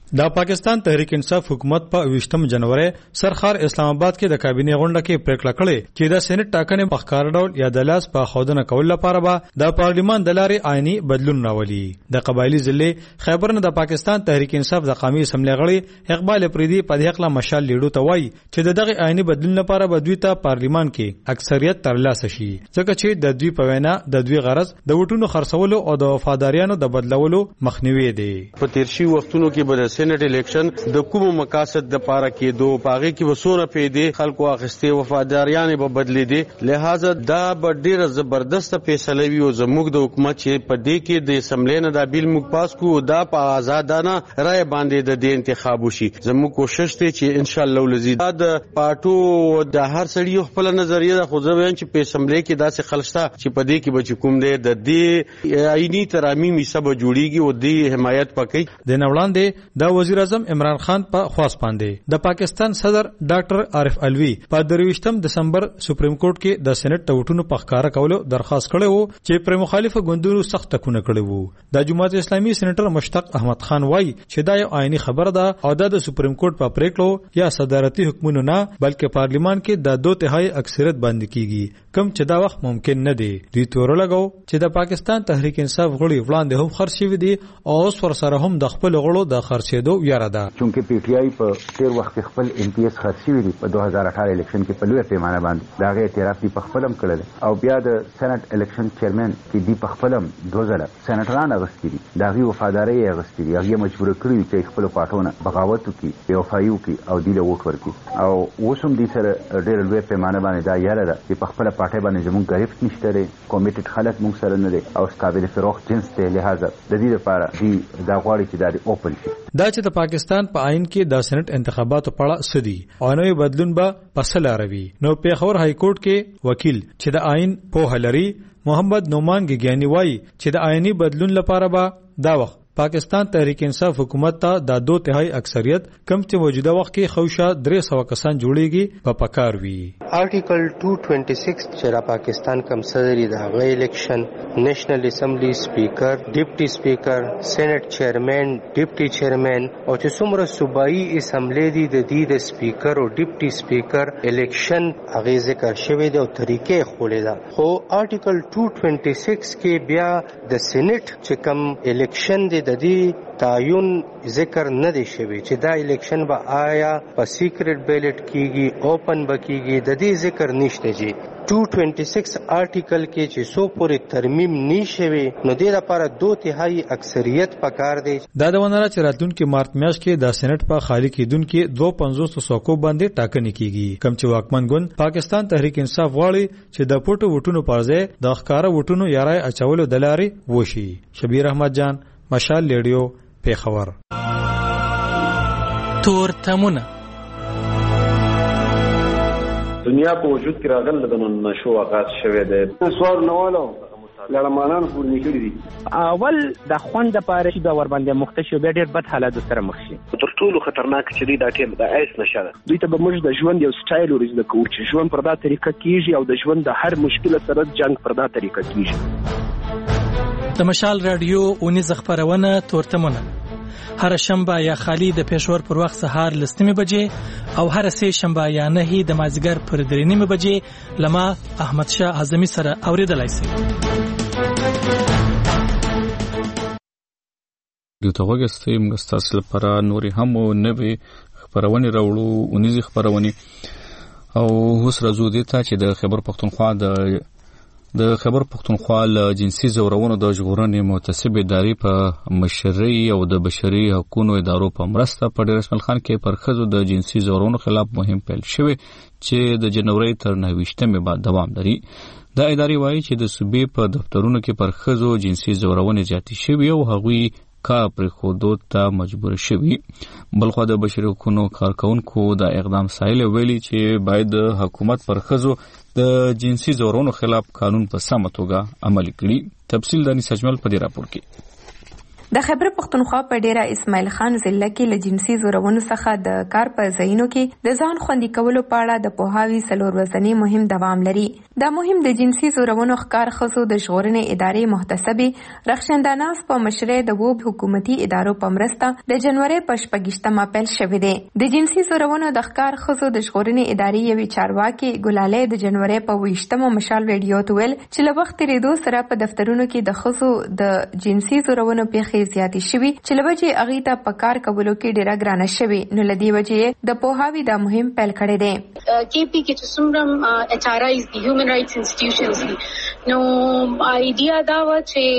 د پاکستان تحریک انصاف حکومت په ویشتم جنوري سرخار اسلام آباد کې د کابینې غونډه کې پریکړه کړې چې د سېنات ټاکنې په ښکار ډول یا د لاس په خودنه کول لپاره به د پارلیمان د لارې آئینی بدلون راولي. د قبایلی ضلع خیبر نه د پاکستان تحریک انصاف د قومي اسمبلی غړي اقبال پریدي په دې حق لا مشال لیډو ته وایي چې د دغه آئینی بدلون لپاره به دوی ته پارلیمان کې اکثریت ترلاسه شي ځکه چې د دوی په وینا د دوی غرض د وټونو خرڅولو او د وفاداریانو د بدلولو مخنیوي دی. په تیر شي وختونو کې به سېنات الیکشن د کوم مقاصد د پاره کې دوه پاغي کې وسونه پیدا خلکو اخستې وفاداریان به بدلې دي لہذا دا به ډیره زبردست فیصله وي او زموږ د حکومت چې په دې کې د اسمبلی نه د بیل موږ پاس کو دا په آزادانه رائے باندې د دې انتخاب وشي. زموږ کوشش ته چې ان شاء الله ولزي د پارټو د هر سړي خپل نظریه د خو ځوین چې په اسمبلی کې داسې خلشتا چې په دې کې به کوم دی د دې آئینی ترامیم سبب جوړیږي او د حمایت پکې د نوړاندې د وزیر اعظم عمران خان په خواست باندې د پاکستان صدر ډاکټر عارف الوی په درویشتم دسمبر سپریم کورټ کې د سېنات ټوټونو په ښکارا کولو درخواست کړی وو چې پر مخالفه ګوندونو سخت ټکونه کړی وو. د جماعت اسلامي سېنیټر مشتاق احمد خان وایي چې دا یو آئینی خبره ده او د سپریم کورټ په پریکړو یا صدارتي حکمونو نه بلکې پارلیمان کې د دوه تهائی اکثریت باندې کیږي کم چې دا وخت ممکن نه دی. دوی تور لګاو چې د پاکستان تحریک انصاف غړي وړاندې هم خرڅ شوی دي او اوس ور سره هم د خپل غړو د خرڅېدو یاره ده. چونکه پی ټی آی په تیر وخت خپل ایم پی ایس خرڅ شوی دی په دوه هزار اٹھارہ الیکشن کې په لوی پیمانه باندې دا غي اعتراف دی په خپلم کړل او بیا د سېنات الیکشن چیرمن کې دی په خپلم دوه زره سېناتران اغستري دا غي وفاداری اغستري هغه مجبور کړی چې خپل پټونه بغاوت وکړي بیوفایو کې او دی له ووټ ورکړي او وسوم دي سره ډېر لوی پیمانه باندې دا یاره ده چې په خپل پټه باندې زموږ غریب نشته لري کمیټډ خلک موږ سره نه دي او قابل فروخت جنس ته لہذا د دې لپاره دی دا غواړي چې دا اوپن شي. دا چې د پاکستان په آئین کې د سېنات انتخاباتو په اړه سدي او نوې بدلون به پسل راوي. نو پیښور های کورټ کې وکیل چې د آئین په هلري محمد نومان ګیانی وایي چې د آئینی بدلون لپاره به دا وخت پاکستان تحریک انصاف حکومت ته د دوه تهائی اکثریت کم چې موجوده وخت کې خوشا درې سو کسان جوړيږي په پکار وی. آرټیکل دوه سو شپږ چې را پاکستان کم صدري د هغه الیکشن نېشنل اسمبلی سپیکر ډیپټي سپیکر سېنات چیرمن ډیپټي چیرمن او چې څومره صوبایي اسمبلی دي د دې د سپیکر او ډیپټي سپیکر الیکشن هغه ذکر شوی دی او طریقې خولې ده خو آرټیکل دوه سو شپږ کې بیا د سېنات چې کم الیکشن دی د دې تعین ذکر نه دی شوی چې دا الیکشن به آیا په سیکریټ بیلټ کیږي اوپن بکیږي د دې ذکر نشته جی. دوه سو شپږ آرټیکل کې چې سو پورې ترمیم نشوي نو د لپاره دوه تهائی اکثریت پکار دی. دا د ونره چې راتلونکي مارچ میاشت کې د سېنات په خالي کېدونکو دوه سو پنځوس سوکو باندې ټاکنې کیږي کم چې واکمن ګوند پاکستان تحریک انصاف غواړي چې د پټو وټونو پر ځای د ښکارا وټونو یارای اچولو د لارې وشي. شبیر احمد جان مشال لیډیو پیښور. تورتمونه دنیا په وجود کې راغله د نشو آغاز شوه دی. سوال نوالو لړمانان خو نکړي دي اول د خوند لپاره چې دا ور باندې مختشو به ډېر بد حالات سره مخ شي. تر ټولو خطرناک چې دی دا ټیم د ایس نشه ده. دوی ته به موږ د ژوند یو سټایل ورزده کوو چې ژوند پر دا طریقه کیږي او د ژوند د هر مشکل سره جنگ پر دا طریقه کیږي. د مشال رادیو اونیز خبرونه تورتمونه هر شنبه یا خالی د پېښور پر وخت سهار لستمه بجې او هر سه شنبه یا نه د مازیګر پر درې نیمه بجې لما احمد شاه اعظمي سره اوریدلای شي. دغه وګستې موږ ستاسو لپاره نوري هم نوې خبرونه راوړو اونیز خبرونه او اوس راځو دي ته چې د خبر پښتونخوا د د خبر پښتونخوا له جنسي زورونو د ژغورنې متعصب ادارې په مشرۍ او د بشري حقوقو ادارو په مرسته په ډیر اسماعیل خان کې پر ښځو د جنسي زورونو خلاف مهم پیل شوی چې د جنوري تر نهویشتمې بعد دوام لري. دا ادارې وایي چې د صوبې په دفترونو کې پر ښځو جنسي زورونې زیاتې شوي او هغوی کار پر خودو ته مجبور شوي. بلخو د بشري حقوقو کارکونکو د اقدام سایل ویلي چې باید حکومت پر ښځو د جنسي زورونو خلاف قانون په سمه توګه عملي کړي. تفصیل د نسجمل په دې راپور کې. د خیبر پښتونخوا په ډیره اسماعیل خان ضلع کې له جنسي زورونو څخه د کار په ځایونو کې د ځان خوندي کولو په اړه د پوهاوي څلور ورځنی مهم دوام لري. دا مهم د جنسي زورونو ښکار ښځو د ژغورنې ادارې محتسبې رخشنداناز په مشرۍ د وب حکومتي ادارو په مرسته د جنوري په شپږیشتمه پیل شوې ده. د جنسي زورونو د ښکار ښځو د ژغورنې ادارې یوې چارواکي ګلالۍ د جنوري په ویشتمه مشال رادیو ته ویل چې له وخت تېرېدو سره په دفترونو کې د ښځو د جنسي زورونو پیښې زیاتې شوي چې له وجې هغوی ته په کار کولو کې ډېره ګرانه شوې، نو له دې وجې د پوهاوي دا مهم پیل کړی دی. کې پی کې چې څومره ایچ آر آیز دي، هیومن رایټس انسټیټیوشنز دي، نو ایډیا دا وه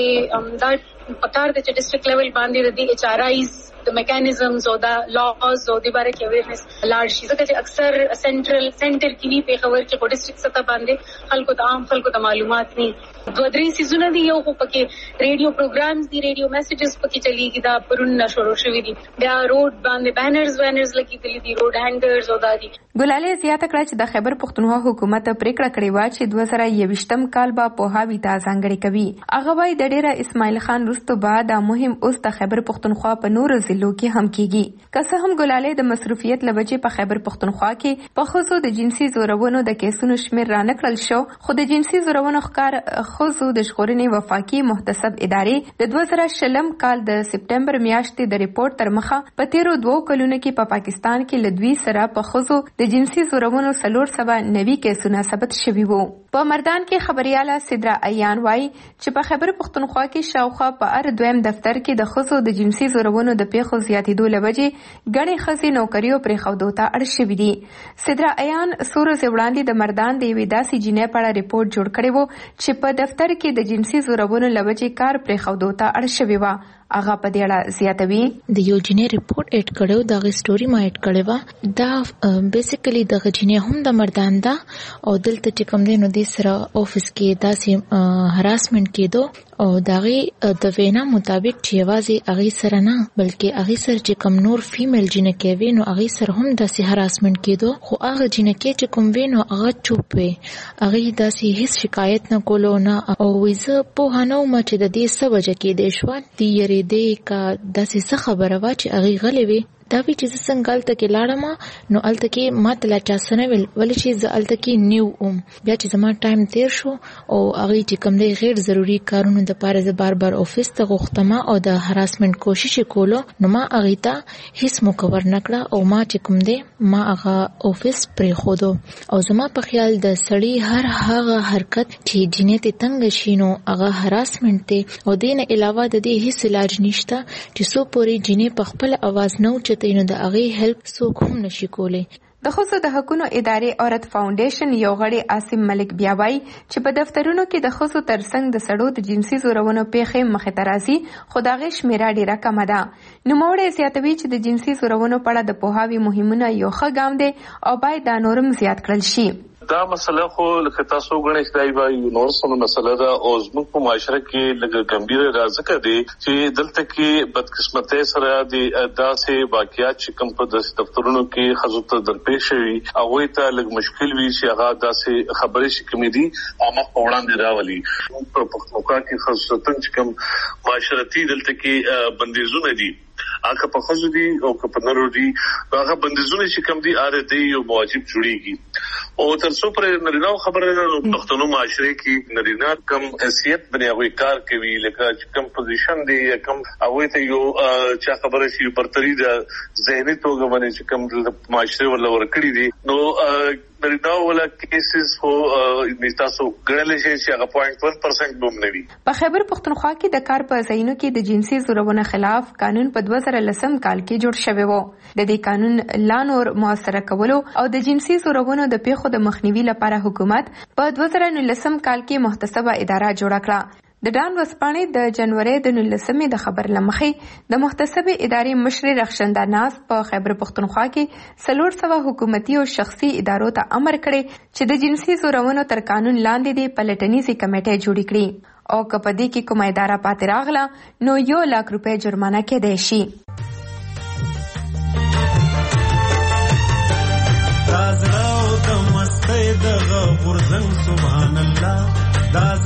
چې دا پکار دی چې ډسټرکټ لیول باندې د دې ایچ آر آیز د میکانیزمز او د لاز او د باره کې اویرنس لاړ شي، ځکه چې اکثر سنټرل سنټر کې نه پیښور کې په ډسټرکټ سطح باندې خلکو ته عام خلکو ته معلومات نه دوه درې سیزونه دي. یو خو پکې ریډیو پروګرامز دي، ریډیو میسیجز پکې چلیږي، دا پرون شروع شوي دي. بیا روډ باندې بینرز وینرز لګېدلي دي، روډ هینډرز او دا دي. ګلالۍ زیاته کړه چې د خیبر پښتونخوا حکومت پریکړه کړې وه چې دوه زره یویشتم کال به پوهاوي ته ځانګړی کوي. هغه وایي د ډیره اسماعیل خان وروسته به دا مهم اوس د خیبر پښتونخوا په نورو ضلعو کې هم کیږي. که څه هم ګلالۍ د مصروفیت له وجې په خیبر پښتونخوا کې په ښځو د جنسي زورونو د کیسونو شمېر رانه کړل شو، خو د جنسي زورونو ښکار ښځو د ژغورنې وفاقي محتسب ادارې د دوه زره شلم کال د سپټمبر میاشتې د ریپورت تر مخه په تیرو دوو کلونو کې په پا پاکستان کې له دوی سره په ښځو د جنسي زورونو څلور سوه نوي کیسونه ثبت شوي وو. په مردان کې خبریاله سدرا ایان وایي چې په خیبر پښتونخوا کې شاوخوا په هر دویم دفتر کې د ښځو د جنسي زورونو د پیښو زیاتېدو له وجې ګڼې ښځې نوکریو پرېښودو ته اړ شوي دي. سدرا ایان څو ورځې وړاندې د مردان د یوې داسې جینۍ په اړه ریپورټ جوړ کړی و چې په دفتر کې د جنسي زورونو له وجې کار پرېښودو ته اړ شوې وه. هغه په دې اړه زیاتوي د یو جینۍ ریپورټ اډ کړو، دغه سټوري ما اډ کړې وه. دا بیسیکلی دغه جینۍ هم د مردان ده او دلته چې کوم دی نو دې سره آفس کې داسې هراسمنټ کېدو او دغه د وینا مطابق چې یوازې هغې سره نه بلکې هغې سره چې کوم نور فیمیل جینکې وي نو هغې سره هم داسې هراسمنټ کېدو، خو هغه جینکې چې کوم وي نو هغه چوپ وي، هغې داسې هیڅ شکایت نه کولو نه. او زه پوهه نه وم چې د دې څه وجه کېدی شوه، د یېرېدې که داسې څه خبره وه چې هغې غلې وي. دا وی چې زه څنګه هلته کې لاړم نو هلته کې ما ته لا چا څه نه ویل، ولې چې زه هلته کې نیو وم. بیا چې زما ټایم تیر شو او هغوی چې کوم دی غیر ضروري کارونو دپاره زه بار بار آفس ته غوښتمه او د هراسمنټ کوشش یې کولو، نو ما هغې ته هیڅ موقع ورنه کړه او ما چې کوم دی ما هغه آفس پرېښودو. او زما په خیال د سړي هر هغه حرکت چې جینۍ ته تنګه شي نو هغه هراسمنټ دی. او دې نه علاوه د دې هیڅ علاج نشته چې څو پورې جینۍ په خپل اواز نه اوچتوي نو د هغې هیلپ څوک هم نشي کولی. د ښځو د حقونو ادارې عورت فاونډیشن یو غړی عاصم ملک بیا وایي چې په دفترونو کې د ښځو ترڅنګ د سړو د جنسي زورونو پیښې مخې ته راځي، خو د هغې شمېره ډېره کمه ده. نوموړی زیاتوي چې د جنسي زورونو په اړه د پوهاوي مهمونه یو ښه ګام دی او باید دا نورم زیات کړل شي. دا مسله خو لکه تاسو غواړئ چې دا یو نورسمه مسله ده او زموږ په معاشره کې لږ ګمبیره راځکه دی چې دلته کې بدقسمتۍ سره د داسې واقعیات چې کوم په داسې دفترونو کې ښځو ته درپېښ شوي هغوی ته لږ مشکل وي چې هغه داسې خبرې چې کومې دي عامه په وړاندې راولي. په پښتونخوا کې خصوصا چې کوم معاشرتي دلته کې بندیزونه دي هغه په ښځو دي او که په نرو دي، هغه بندیزونه چې کوم دي هر دی یو واجب جوړېږي. او تر څو پر نارینه‌و خبره ده نو پښتنو معاشرې کې نارینه کم حیثیت باندې هغوی کار کوي، لکه چې کوم پوزیشن دی یا کوم هغوی ته یو چا خبره شي برتري ده ذهني توګه باندې چې کوم معاشرې ورله ورکړي دي نو نارینه‌و والا کیسز خو تاسو ګڼلی شئ چې هغه پوینټ ون پرسنټ به هم نه وي. په خیبر پښتونخوا کې د کار په ځایونو کې د جنسي زورونو خلاف قانون په دوه زره لسم کال کې جوړ شوی و. د دې قانون لا نور مؤثره کولو او د جنسي زورونو د پیښو د مخنیوي لپاره حکومت په دوه زره نولسم کال کې محتسبه اداره جوړه کړه. د ډان وسپانې د جنوري د نولسمې د خبر لمخې د محتسبې ادارې مشر رخشنداناز په خیبر پښتونخوا کې څلور سوه حکومتي او شخصي ادارو ته امر کړی چې د جنسي زورونو تر قانون لاندې د پلټنیزې کمیټې جوړې کړي او که په دې کې کومه اداره پاتې راغله نو یو لاک روپۍ جرمانه کېدی شي. دا زړه او د مستۍ دغه غورځنګ سبحان الله دا